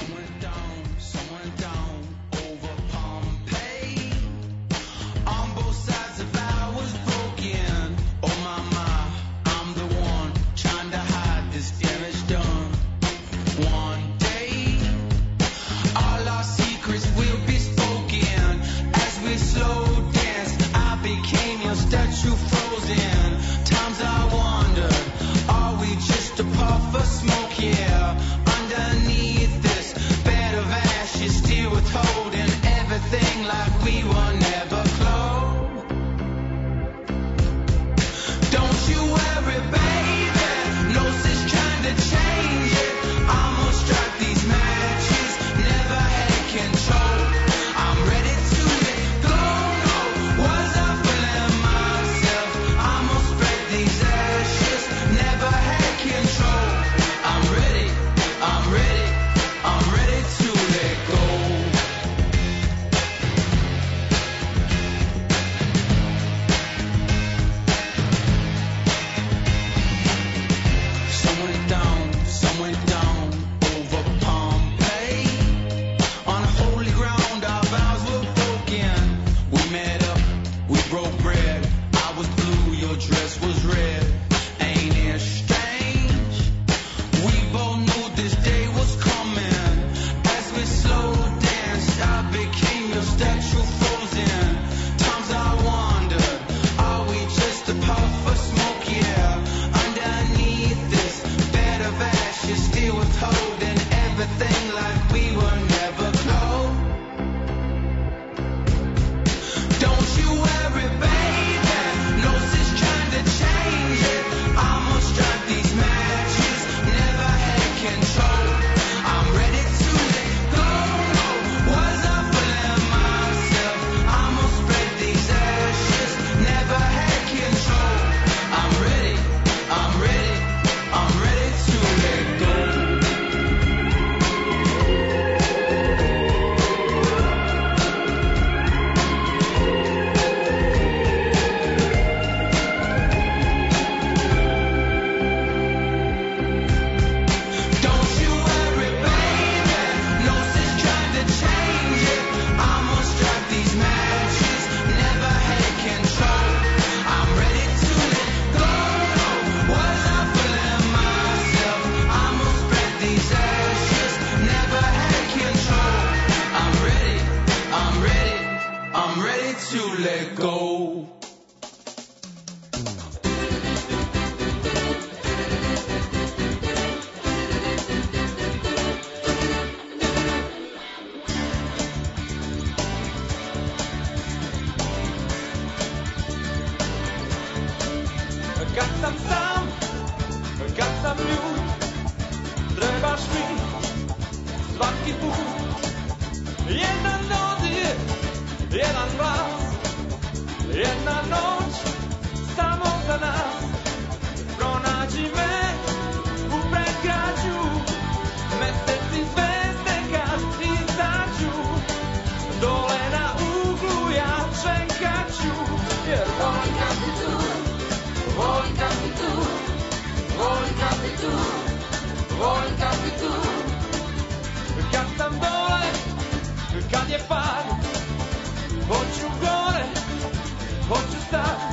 Kad je pad, hoću gore, hoću sad.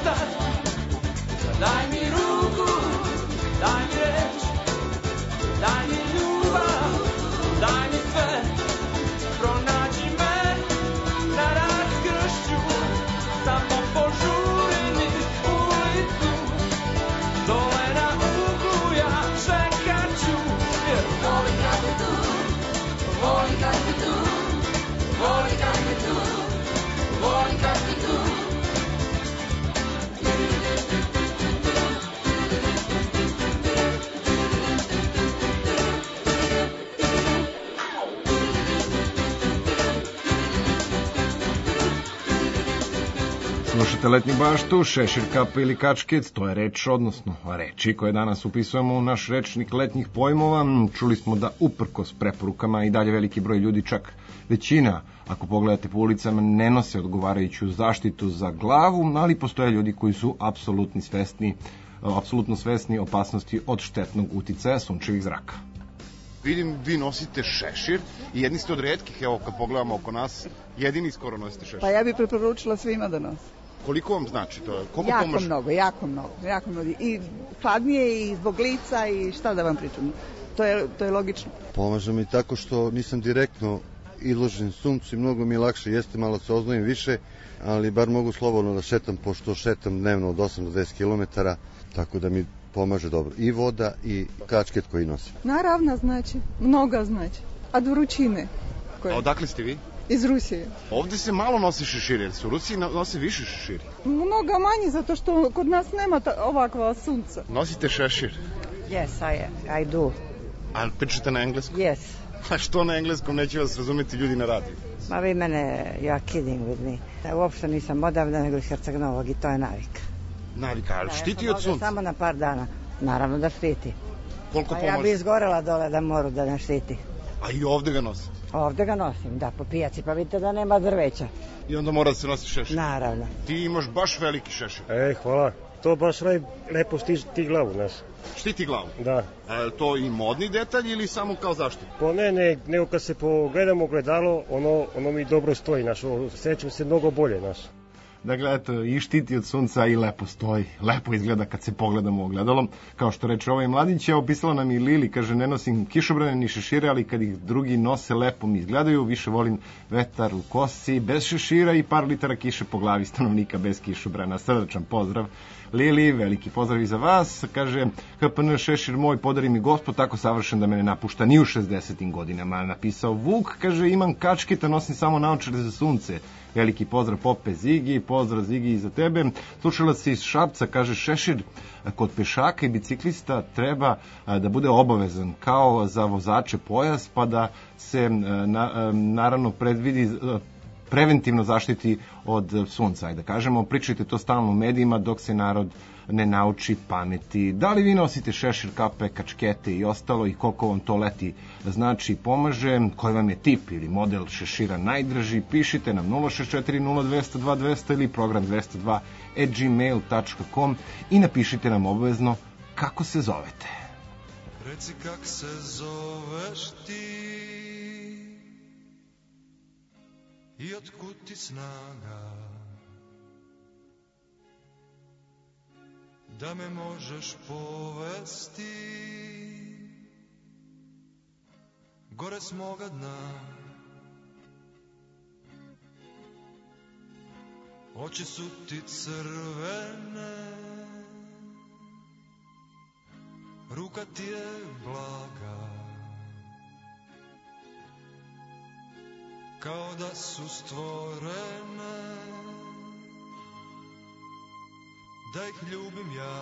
sad. Daj mi ruku, daj mi reč, daj mi ljubav, daj mi sve. Pronađi me na raskršću, samo požuri mi ulicu. Dole na uglu ja čekat ću, jer volim kad me tu, volim kad me tu, volim kad me tu, volim kad me tu. Slušate Letnju baštu, šešir, kapa ili kačkec, to je reč, odnosno reči koje danas upisujemo u naš rečnik letnjih pojmova. Čuli smo da uprkos preporukama i dalje veliki broj ljudi, čak većina, ako pogledate po ulicama, ne nose odgovarajuću zaštitu za glavu, ali postoje ljudi koji su apsolutno svesni, apsolutno svesni opasnosti od štetnog uticaja sunčevih zraka. Vidim, vi nosite šešir i jedni ste od retkih, evo kad pogledamo oko nas, jedini skoro nosite šešir. Pa ja bih preporučila svima da nose. Koliko vam znači to? Komu jako pomaže? mnogo, jako mnogo, jako mnogo. I hladnije i zbog lica i šta da vam pričam. To je, to je logično. Pomaže mi tako što nisam direktno izložen suncu i mnogo mi je lakše, jeste malo se oznojim više, ali bar mogu slobodno da šetam, pošto šetam dnevno od osam do deset kilometara, tako da mi pomaže dobro. I voda i kačket koji nosim. Naravno znači, mnogo znači. A do vrućine. A odakle ste vi? Iz Rusije. Ovde se malo nosi šešir, jer se u Rusiji nose više šeširi. Mnogo manje, zato što kod nas nema ovakva sunca. Nosite šešir? Yes, I, I do. A pričate na engleskom? Yes. A što na engleskom, neće vas razumeti ljudi na radiju? Ma vi mene, you are kidding with me. Ja uopšte nisam odavda, nego iz Herceg Novog i to je navika. Navika, ali da, štiti ja od sunca? Samo na par dana. Naravno da štiti. Koliko pa pomaže? Ja bi izgorela dole da moru da ne štiti. A i ovde ga nosi? Ovde ga nosim, da, po pijaci, pa vidite da nema drveća. I onda mora da se nosi šešir? Naravno. Ti imaš baš veliki šešir. E, hvala. To baš lep, lepo štiti glavu, znaš. Štiti glavu? Da. A je to i modni detalj ili samo kao zaštita? Po ne, ne, nego kad se pogledamo ogledalo, ono, ono mi dobro stoji, znaš, osjećam se mnogo bolje, znaš. Dakle, eto, i štiti od sunca i lepo stoji. Lepo izgleda kad se pogledamo u ogledalo. Kao što reče ovaj mladić, evo, pisala nam i Lili, kaže, ne nosim kišobrane ni šešire, ali kad ih drugi nose, lepo mi izgledaju. Više volim vetar u kosi, bez šešira i par litara kiše po glavi stanovnika bez kišobrana. Srdačan pozdrav. Lili, veliki pozdrav i za vas. Kaže, H P N šešir moj podari mi Gospod, tako savršen da me ne napušta ni u šezdesetim godinama. Napisao Vuk, kaže, imam kačketa, nosim samo naočare za sunce. Veliki pozdrav Pope Zigi, pozdrav Zigi i za tebe. Slušalac iz Šapca, kaže, šešir kod pešaka i biciklista treba da bude obavezan kao za vozače pojas, pa da se na, naravno predvidi preventivno zaštiti od sunca. Ajde da kažemo, pričajte to stalno u medijima dok se narod ne nauči pameti. Da li vi nosite šešir, kape, kačkete i ostalo i koliko vam to leti znači pomaže? Koji vam je tip ili model šešira najdraži? Pišite nam nula šest četiri nula dva zero dva dva zero zero ili program dvesta dva at gmail dot com i napišite nam obavezno kako se zovete. Reci kak se zoveš ti i otkud ti snaga da me možeš povesti gore s moga dna. Oči su ti crvene, ruka ti je blaga, kao da su stvorene da ih ljubim ja.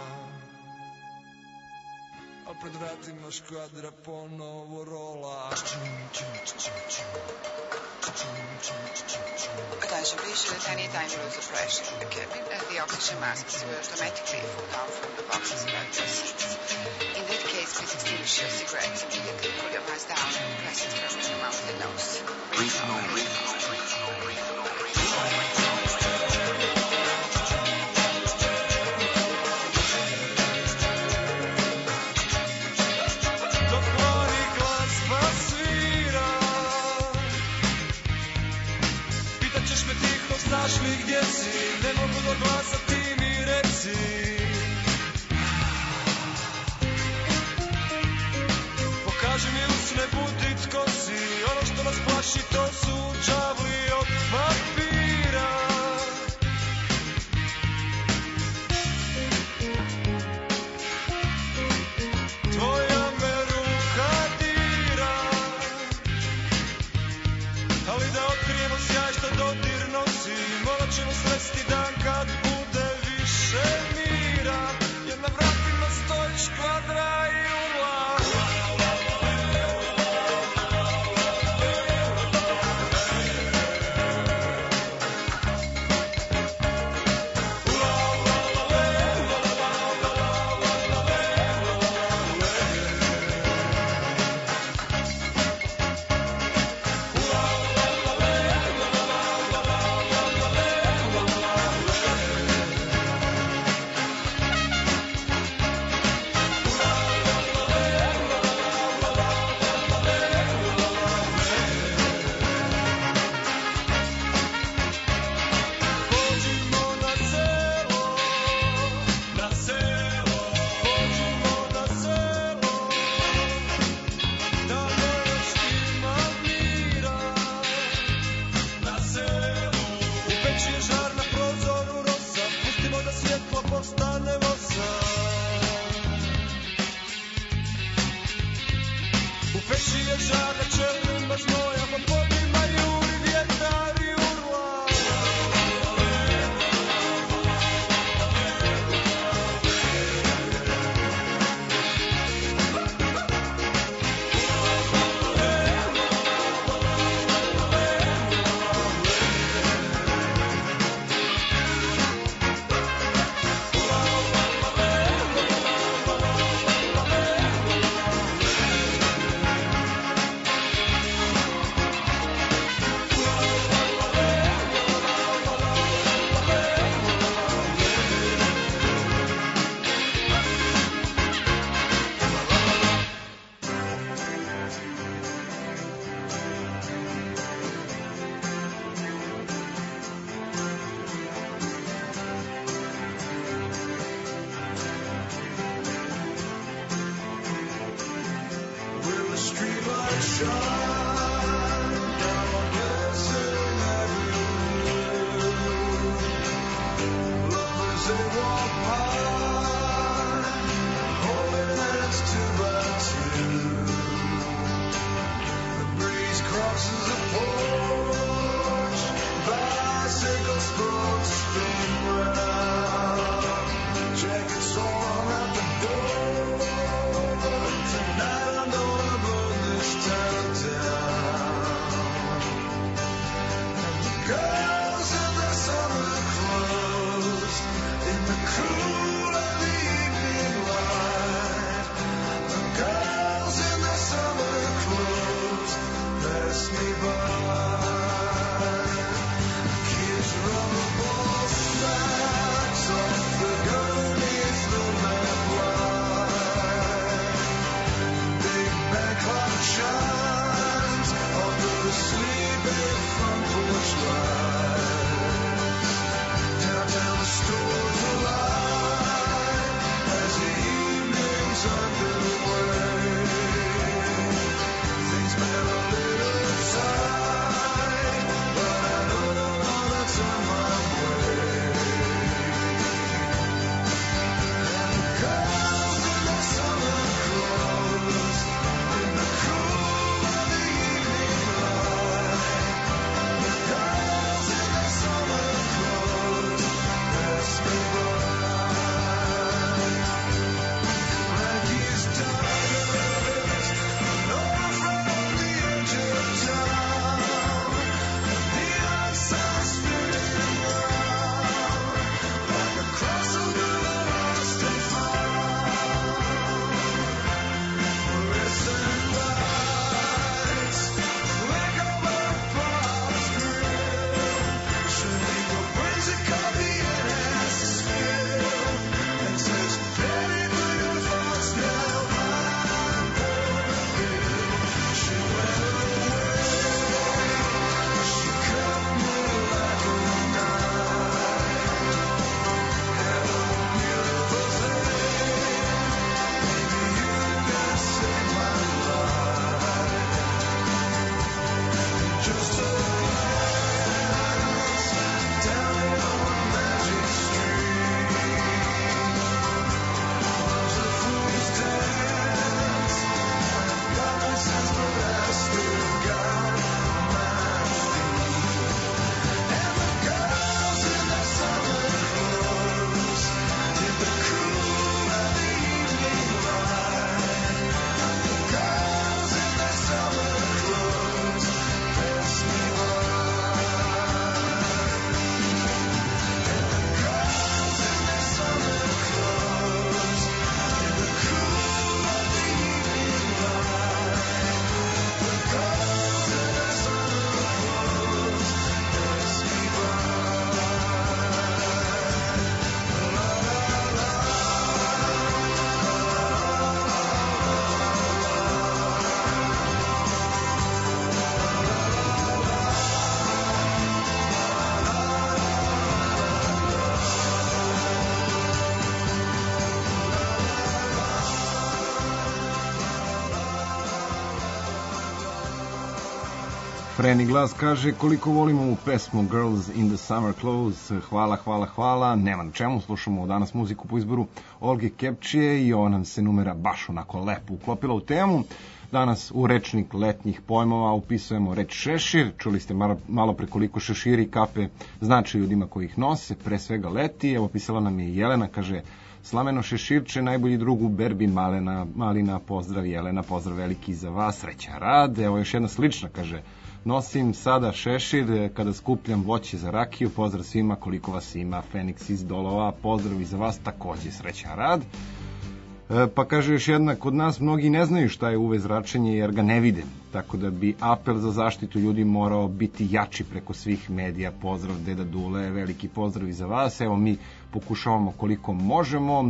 A pred vratima škvadra ponovo rola. Attention, please should at any time lose the pressure in the cabin as the oxygen masks will automatically fall down from the boxes above your seats. In that case, please extinguish your cigarettes immediately. Pull your mask down and press it firmly in the mouth and nose. Breathe no, breathe no, breathe no, breathe no, breathe no. Znaš li gdje si, ne mogu do glasa, ti mi reci. Pokaži mi usne, budi tko si. Ono što nas plaši to su đavli od papira. Tvoja me ruka dira, ali da otkrijemo sjaj što dodir nosi. Morat ćemo sresti dan kad bude više mira, jer na vratima stoji škvadra i urla. Freni Glas kaže koliko volimo ovu pesmu Girls in the Summer Clothes. Hvala, hvala, hvala. Nema na čemu, slušamo danas muziku po izboru Olge Kepčije i ona nam se numera baš onako lepo uklopila u temu. Danas u rečnik letnjih pojmova upisujemo reč šešir. Čuli ste malo, malo pre koliko šeširi i kape znači ljudima koji ih nose, pre svega leti. Evo pisala nam je Jelena, kaže Slameno šeširče, najbolji drug u berbi malena, malina, pozdrav Jelena, pozdrav veliki za vas, srećan rad. Evo još jedna slična, kaže nosim sada šešir kada skupljam voće za rakiju, pozdrav svima koliko vas ima, Feniks iz Dolova, pozdrav i za vas, takođe srećan rad. E, pa kaže još jedna, kod nas mnogi ne znaju šta je U V zračenje jer ga ne vide, tako da bi apel za zaštitu ljudi morao biti jači preko svih medija. Pozdrav Deda Dule, veliki pozdrav i za vas. Evo mi pokušavamo koliko možemo.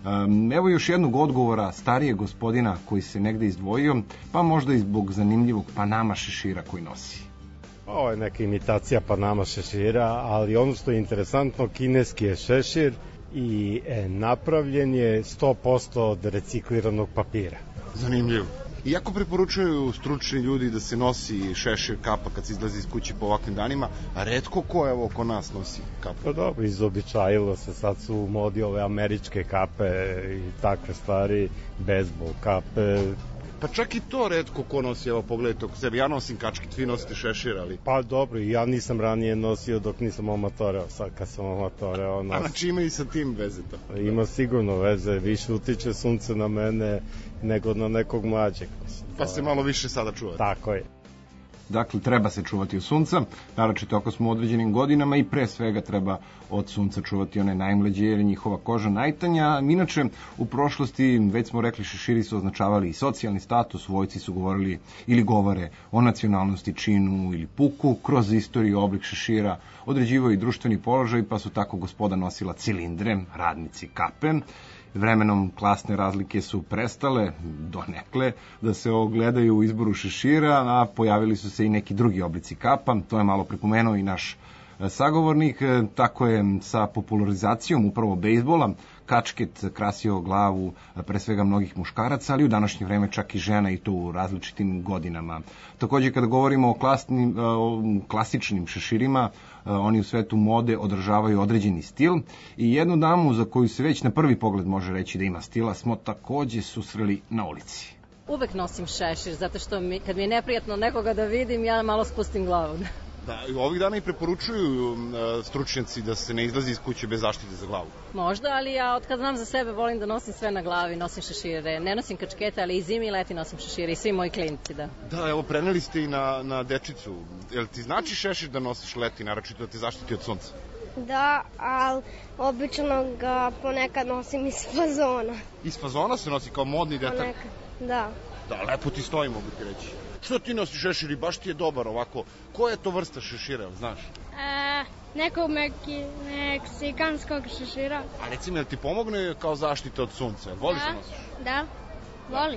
E, evo još jednog odgovora starijeg gospodina koji se negde izdvojio, pa možda i zbog zanimljivog Panama šešira koji nosi. Ovo je neka imitacija Panama šešira, ali ono što je interesantno, kineski je šešir i e, napravljen je sto posto od recikliranog papira. Zanimljivo. Iako preporučuju stručni ljudi da se nosi šešir, kapa kad se izlazi iz kuće po ovakvim danima, a retko ko evo oko nas nosi kapu. Pa dobro, izobičajilo se, sad su u modi ove američke kape i takve stvari, bejzbol kape. Pa čak i to retko ko nosi, evo pogledajte oko sebe, ja nosim kačkit, vi nosite šešir, ali... Pa dobro, ja nisam ranije nosio dok nisam amatoreo, sad kad sam amatoreo nosim. A znači ima i sa tim veze to? Ima sigurno veze, više utiče sunce na mene nego na nekog mlađeg. Pa se malo više sada čuvate. Tako je. Dakle, treba se čuvati od sunca, naročito ako smo u određenim godinama i pre svega treba od sunca čuvati one najmlađe jer je njihova koža najtanja. Inače, u prošlosti, već smo rekli, šeširi su označavali i socijalni status, vojci su govorili ili govore o nacionalnosti, činu ili puku, kroz istoriju oblik šešira određivao i društveni položaj, pa su tako gospoda nosila cilindre, radnici kape. Vremenom klasne razlike su prestale, donekle, da se ogledaju u izboru šešira, a pojavili su se i neki drugi oblici kapa, to je malo pripomenuo i naš sagovornik. Tako je sa popularizacijom upravo bejsbola kačket krasio glavu pre svega mnogih muškaraca, ali u današnje vreme čak i žena i to u različitim godinama. Takođe kada govorimo o, klasnim, o klasičnim šeširima, oni u svetu mode održavaju određeni stil i jednu damu za koju se već na prvi pogled može reći da ima stila smo takođe susreli na ulici. Uvek nosim šešir, zato što mi, kad mi je neprijatno nekoga da vidim, ja malo spustim glavu. Da, ovih dana i preporučuju uh, stručnjaci da se ne izlazi iz kuće bez zaštite za glavu. Možda, ali ja od kad znam za sebe volim da nosim sve na glavi, nosim šešire. Ne nosim kačkete, ali i zimi i leti nosim šešire i svi moji klinci, da. Da, evo, preneli ste i na, na dečicu. Jel ti znači šešir da nosiš leti, naročito da te zaštiti od sunca? Da, ali obično ga ponekad nosim iz fazona. Iz fazona se nosi kao modni detalj? Ponekad, da. Da, lepo ti stoji, mogu ti reći. Što ti nosiš šešir i baš ti je dobar ovako? Koja je to vrsta šešira, znaš? E, nekog meki, meksikanskog šešira. A recimo, jel ti pomogne kao zaštita od sunca? Voliš da nosiš? Da, volim.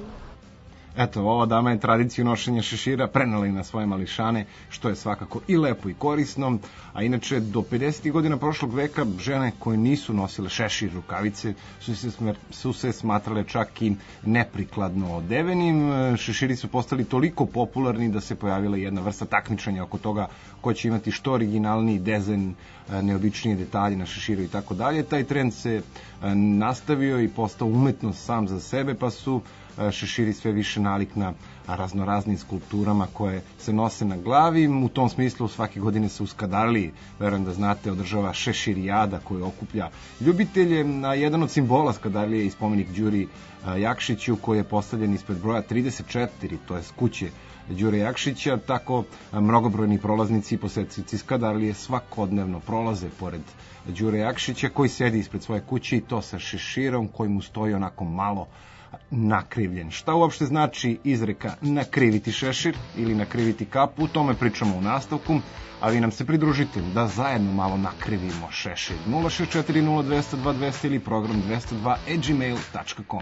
Eto, ova dama je tradiciju nošenja šešira prenela i na svoje mališane, što je svakako i lepo i korisno, a inače do pedesetih godina prošlog veka žene koje nisu nosile šešir, rukavice, su se, su se smatrale čak i neprikladno odevenim. Šeširi su postali toliko popularni da se pojavila jedna vrsta takmičenja oko toga ko će imati što originalniji dizajn, neobičnije detalje na šeširu i tako dalje. Taj trend se nastavio i postao umetnost sam za sebe, pa su šeširi sve više nalik na raznoraznim skulpturama koje se nose na glavi. U tom smislu svake godine se u Skadarliji, verujem da znate, održava šeširijada koja okuplja ljubitelje. A jedan od simbola Skadarlije je i spomenik Đuri Jakšiću koji je postavljen ispred broja trideset četiri, to je kuće Đure Jakšića. Tako mnogobrojni prolaznici i posetioci Skadarlije svakodnevno prolaze pored Đure Jakšića koji sedi ispred svoje kuće i to sa šeširom koji mu stoji onako malo nakrivljen. Šta uopšte znači izreka nakriviti šešir ili nakriviti kapu, u tome pričamo u nastavku, a vi nam se pridružite da zajedno malo nakrivimo šešir. nula šest četiri nula dva zero dva dva zero ili program dvesta dva at gmail dot com.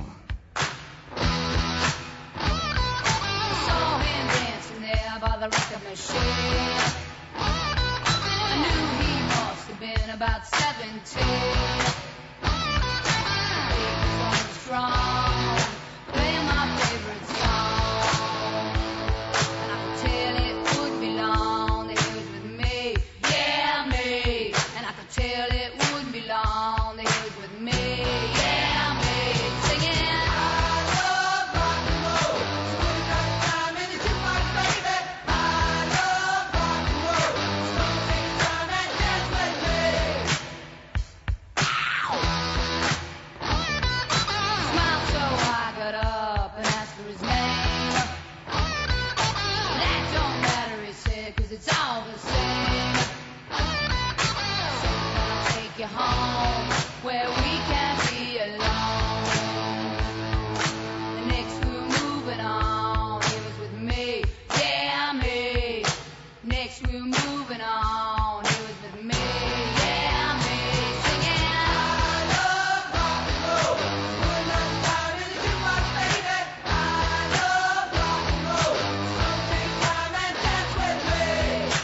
Playing my favorite song, and I could tell it would be long. on. He was with me, yeah, me, singing. I love rock and roll. Putting us down in the jukebox, baby. I love rock and roll. So take time and dance with me.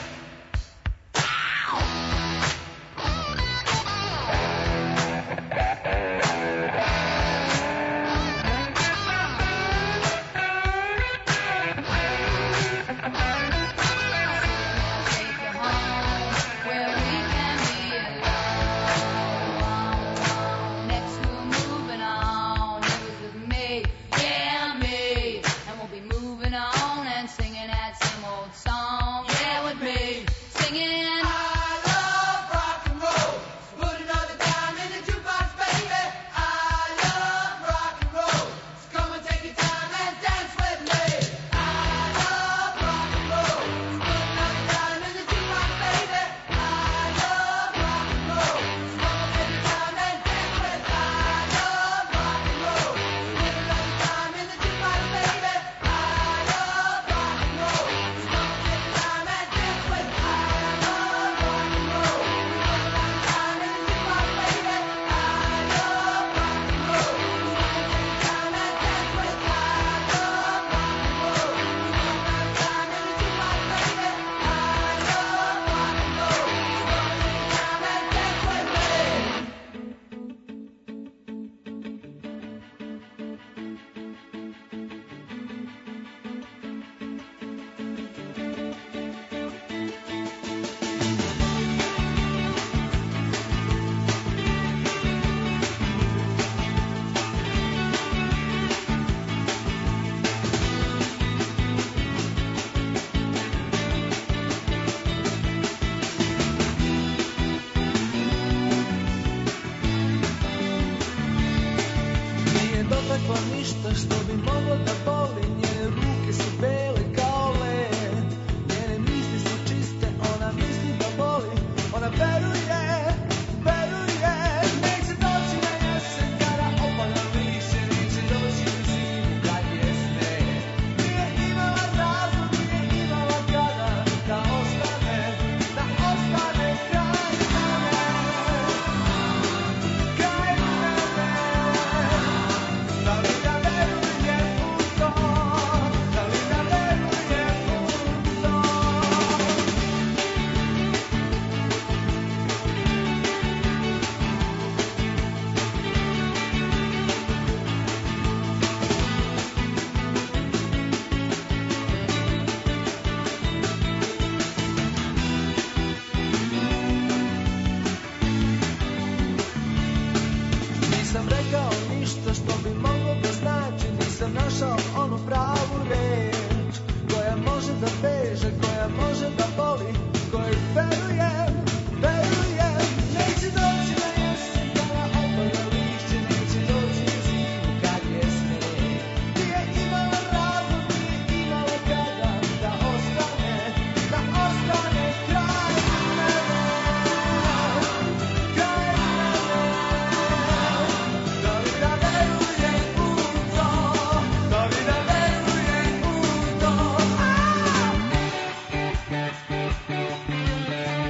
Ništa što bi moglo da boli, njene ruke su bele kao led, njene misli su čiste, ona misli da voli, ona veruje, veruje, neće doći na jesen kada opada lišće, neće doći na zimu kad je sneg, nije imala razlog, nije imala kada da ostane, da ostane kraj mene, kraj mene. Da li da verujem u to, da li da verujem u to. Nisam rekao ništa što bi moglo da znači, nisam našao onu pravu reč koja može da beže, koja može da boli, kojoj verujem, verujem. Neće doći na jesen kada opada lišće, neće doći na zimu kad je sneg, nije imala razlog, nije imala kada da ostane, da ostane kraj mene, kraj mene. Da li da verujem u to, da li da verujem u to.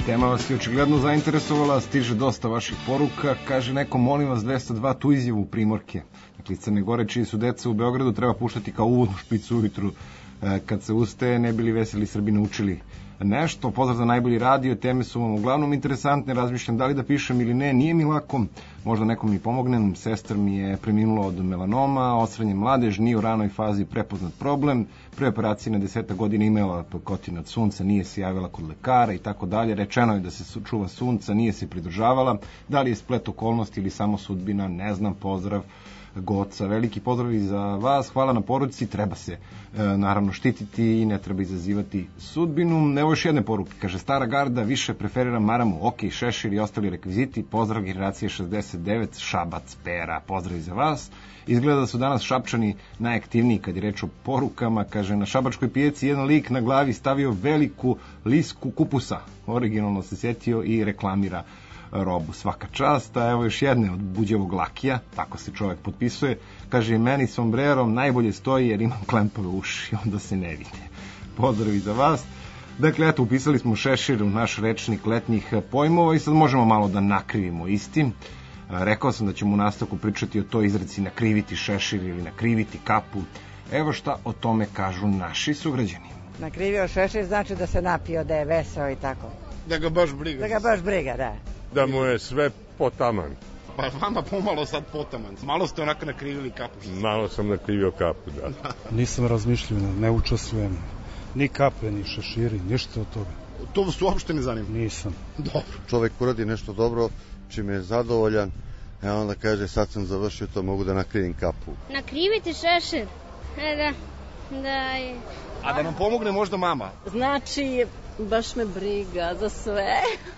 Tema vas je očigledno zainteresovala, stiže dosta vaših poruka, kaže neko, molim vas dvesta dva tu izjavu Primorke. Dakle, Crne Gore, čiji su deca u Beogradu, treba puštati kao uvodnu špicu ujutru kad se ustaje, ne bili veseli Srbi naučili nešto. Pozdrav za najbolji radio, teme su vam uglavnom interesantne, razmišljam da li da pišem ili ne, nije mi lako, možda nekom mi pomognem, sestra mi je preminula od melanoma, osranjen mladež, nije u ranoj fazi prepoznat problem, pre operacije na deseta godina imala kotina od sunca, nije se javila kod lekara i tako dalje, rečeno je da se čuva sunca, nije se pridržavala, da li je splet okolnosti ili samo sudbina, ne znam, pozdrav Goca, veliki pozdrav i za vas, hvala na poruci, treba se e, naravno štititi i ne treba izazivati sudbinu. Evo još jedne poruke, kaže stara garda više preferira maramu, ok, šešir i ostali rekviziti, pozdrav generacije šezdeset devet, Šabac, Pera, pozdrav i za vas. Izgleda da su danas Šapčani najaktivniji kad je reč o porukama, kaže na šabačkoj pijaci jedan lik na glavi stavio veliku lisku kupusa, originalno se sjetio i reklamira robu, svaka čast. A evo još jedne od Buđevog lakija, tako se čovjek potpisuje, kaže meni sombrerom najbolje stoji jer imam klempove uši, onda se ne vide. Pozdrav i za vas. Dakle, eto, upisali smo šešir u naš rečnik letnjih pojmova i sad možemo malo da nakrivimo istim. Rekao sam da ćemo u nastavku pričati o toj izreci nakriviti šešir ili nakriviti kapu. Evo šta o tome kažu naši sugrađani. Nakrivio šešir znači da se napio, da je veseo i tako. Da ga baš briga. Da ga baš briga, da. Da mu je sve potaman. Pa vama pomalo sad potaman. Malo ste onako nakrivili kapu. Malo sam nakrivio kapu, da. Nisam razmišljio, ne učestvujem. Ni kape, ni šeširi, ništa od toga. To vas uopšte ne zanima? Nisam. Dobro. Čovek uradi nešto dobro, čime je zadovoljan, a onda kaže sad sam završio to, mogu da nakrivim kapu. Nakriviti šešir? E, da, da je... A da nam pomogne možda mama? Znači, baš me briga za sve.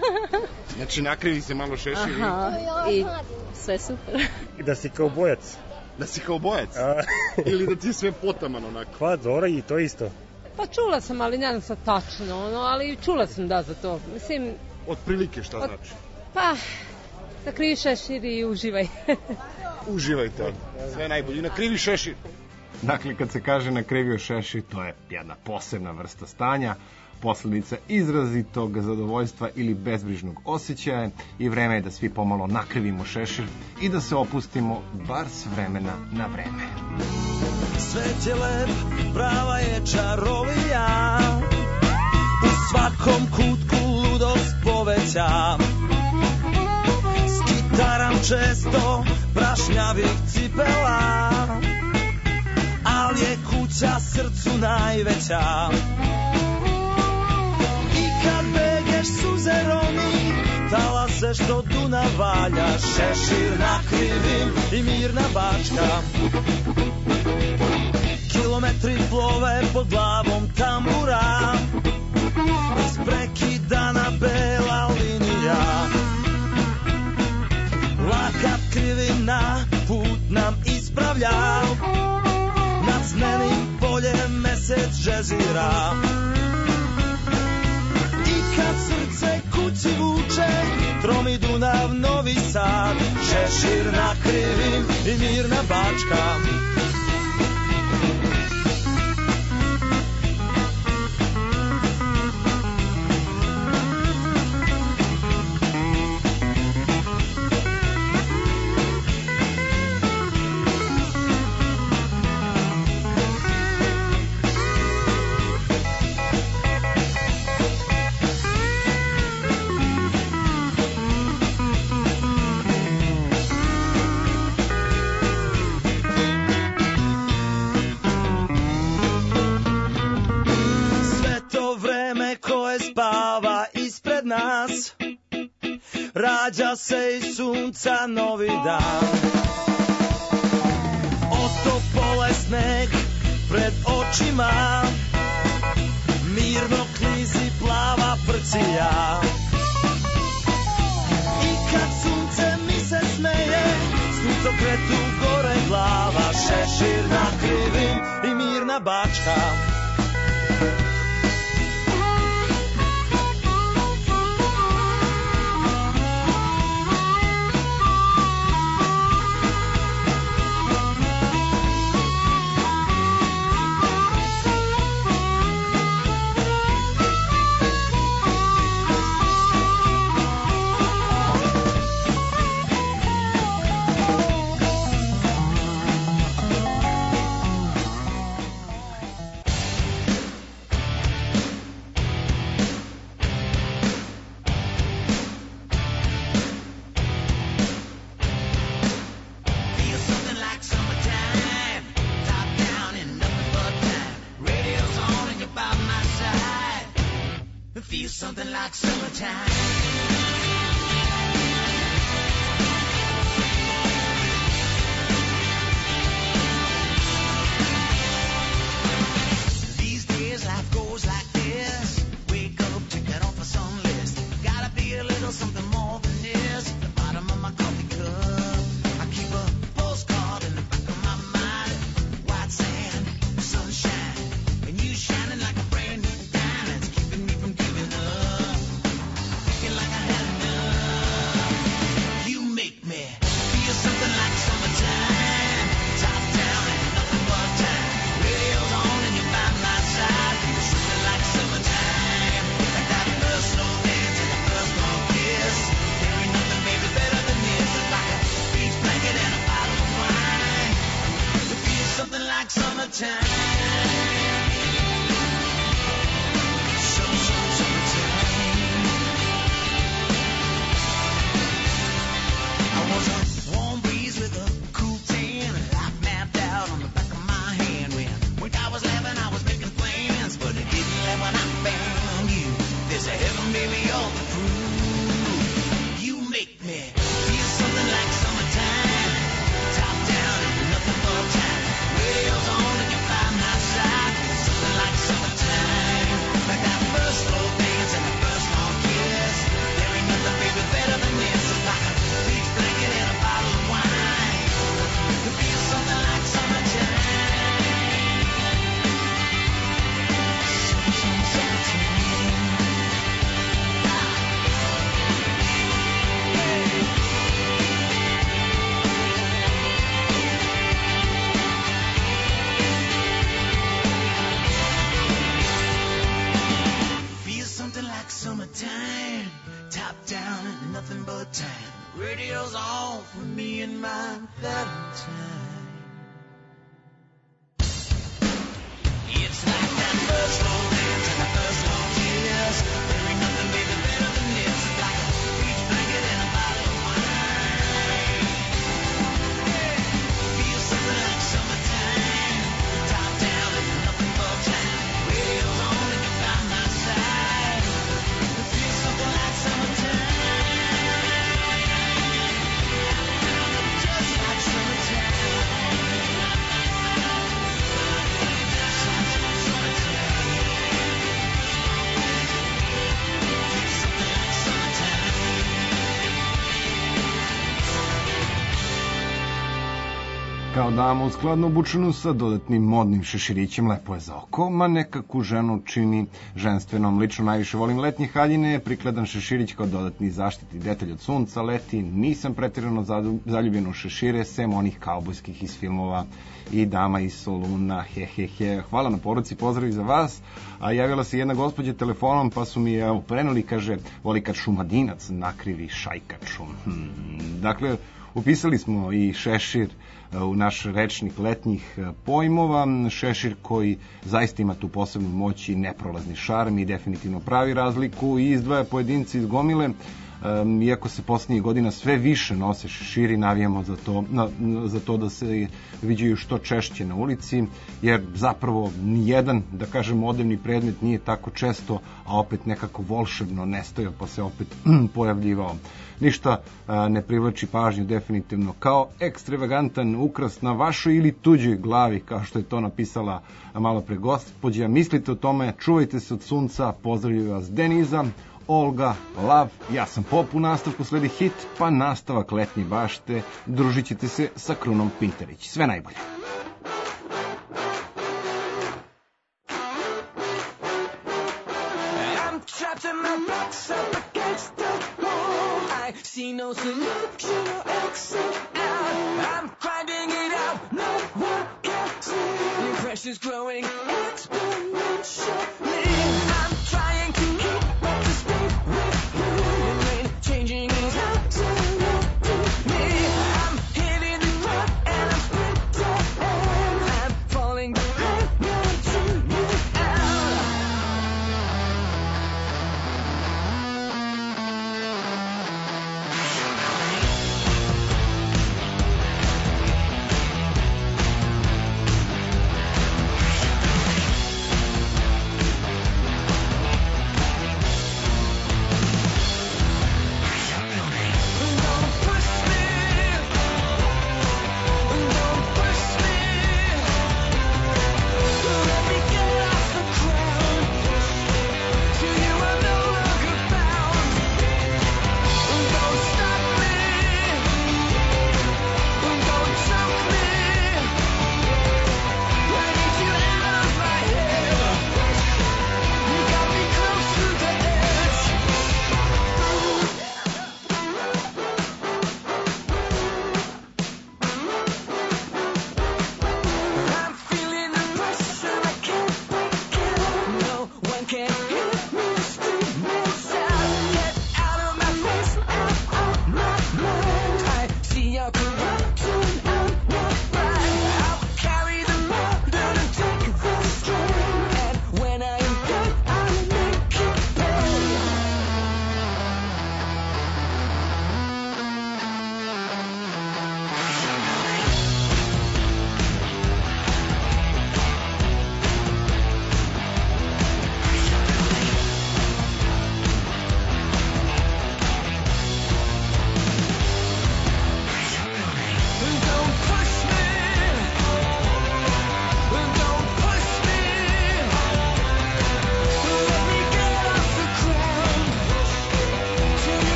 Znači, nakrivi se malo šešir. Aha, i sve super. I da si kao bojac. Da si kao bojac? Ili da ti je sve potaman onako? Kva, dobro, i to isto. Pa čula sam, ali ne znam sad tačno, ono, ali čula sam da za to. Mislim... Od prilike šta od... znači? Pa, nakrivi šešir i uživaj. Uživajte, sve najbolje. Nakrivi šešir. Dakle, kad se kaže nakrivio šešir, to je jedna posebna vrsta stanja, posledica izrazitog zadovoljstva ili bezbrižnog osjećaja i vreme je da svi pomalo nakrivimo šešir i da se opustimo bar s vremena na vreme. Svet je lep, prava je čarovija, u svakom kutku ludost poveća. Skitaram često prašnjavih cipela, al je kuća srcu najveća. I kad begeš suze romi, talase što Dunav valja, šešir nakrivim i mirna Bačka. Kilometri plove pod glavom tambura, isprekidana bela linija. Lakat krivina put nam ispravlja, nad smenim poljem mesec žezira. I kad srce kući vuče, tromi Dunav Novi Sad, šešir nakrivim i mirna Bačka. Rađa se iz sunca novi dan. Otopole sneg pred očima, mirno klizi plava prcilja. I kad sunce mi se smeje, suncokretu gore glava, šešir nakrivim i mirna Bačka. It feels something like summertime. These days life goes like this. Wake up, check it off a song list. Gotta be a little something more than this. The bottom of my coffee cup. I keep a postcard in the back of my mind. White sand, sunshine, and you shining like a brand new diamond. It's keeping me from giving up. Feeling like I had enough. You make me feel something like summertime. Top down and nothing but time. Radio's on and you're by my side. Feel something like summertime. Like that first slow dance and the first long kiss. There ain't nothing maybe better than this. It's like a beach blanket and a bottle of wine. It feels something like summertime. Some, some, summertime. I was a warm breeze with a cool tan. Life mapped out on the back of my hand. When, when I was laughing, I was making plans. But it didn't let when I found you. There's a heaven, baby, all to prove. You make me feel something like summertime. Top down and nothing but time. Radio's on and you're by my side. Something like summertime. Like that first slow dance and the first long kiss. There ain't nothing, baby, better than this. It's like a beach blanket and a bottle of wine. It feels something like summertime. Some, some, summertime. Feels something like summertime. Top down and nothing but time. Radio's on for me and my Valentine. It's like that first slow dance and the first long kiss. There ain't nothing, baby, better than this. It's like a beach blanket and a bottle of wine. Feels something like summertime. Top down and nothing but time. Radio's on and you're by my side. It feels something like summertime. Just like summertime. Kao dama u skladno obučenu sa dodatnim modnim šeširićem, lepo je za oko, ma nekakvu ženu čini ženstvenom. Lično najviše volim letnje haljine, prikladan šeširić kao dodatni zaštitni detalj od sunca, leti, nisam pretjerano zaljubljen u šešire, sem onih kaubojskih iz filmova i dama iz Soluna, he he he. Hvala na poruci, pozdrav i za vas. A javila se jedna gospođa telefonom, pa su mi evo, prenuli, kaže, voli kad šumadinac nakrivi šajkaču. Hmm. Dakle, upisali smo i šešir u naš rečnik letnjih pojmova, šešir koji zaista ima tu posebnu moć i neprolazni šarm i definitivno pravi razliku i izdvaja pojedinci iz gomile. Um, iako se posljednjih godina sve više nose šeširi, navijamo za to, na, za to da se viđaju što češće na ulici, jer zapravo nijedan, da kažem, odevni predmet nije tako često, a opet nekako volšebno nestojao, pa se opet pojavljivao. Ništa a, ne privlači pažnju definitivno kao ekstravagantan ukras na vašoj ili tuđoj glavi, kao što je to napisala malo pre gospođa. Mislite o tome, čuvajte se od sunca, pozdravljaju vas Deniza, Olga, Lav, ja sam Pop, u nastavku sledi hit, pa nastavak letnje bašte, družit ćete se sa Krunom Pinterić. Sve najbolje. I'm trapped in my box up against the wall. I see no solution or exit out. I'm finding it out, no one can see. The pressure's growing exponentially. I'm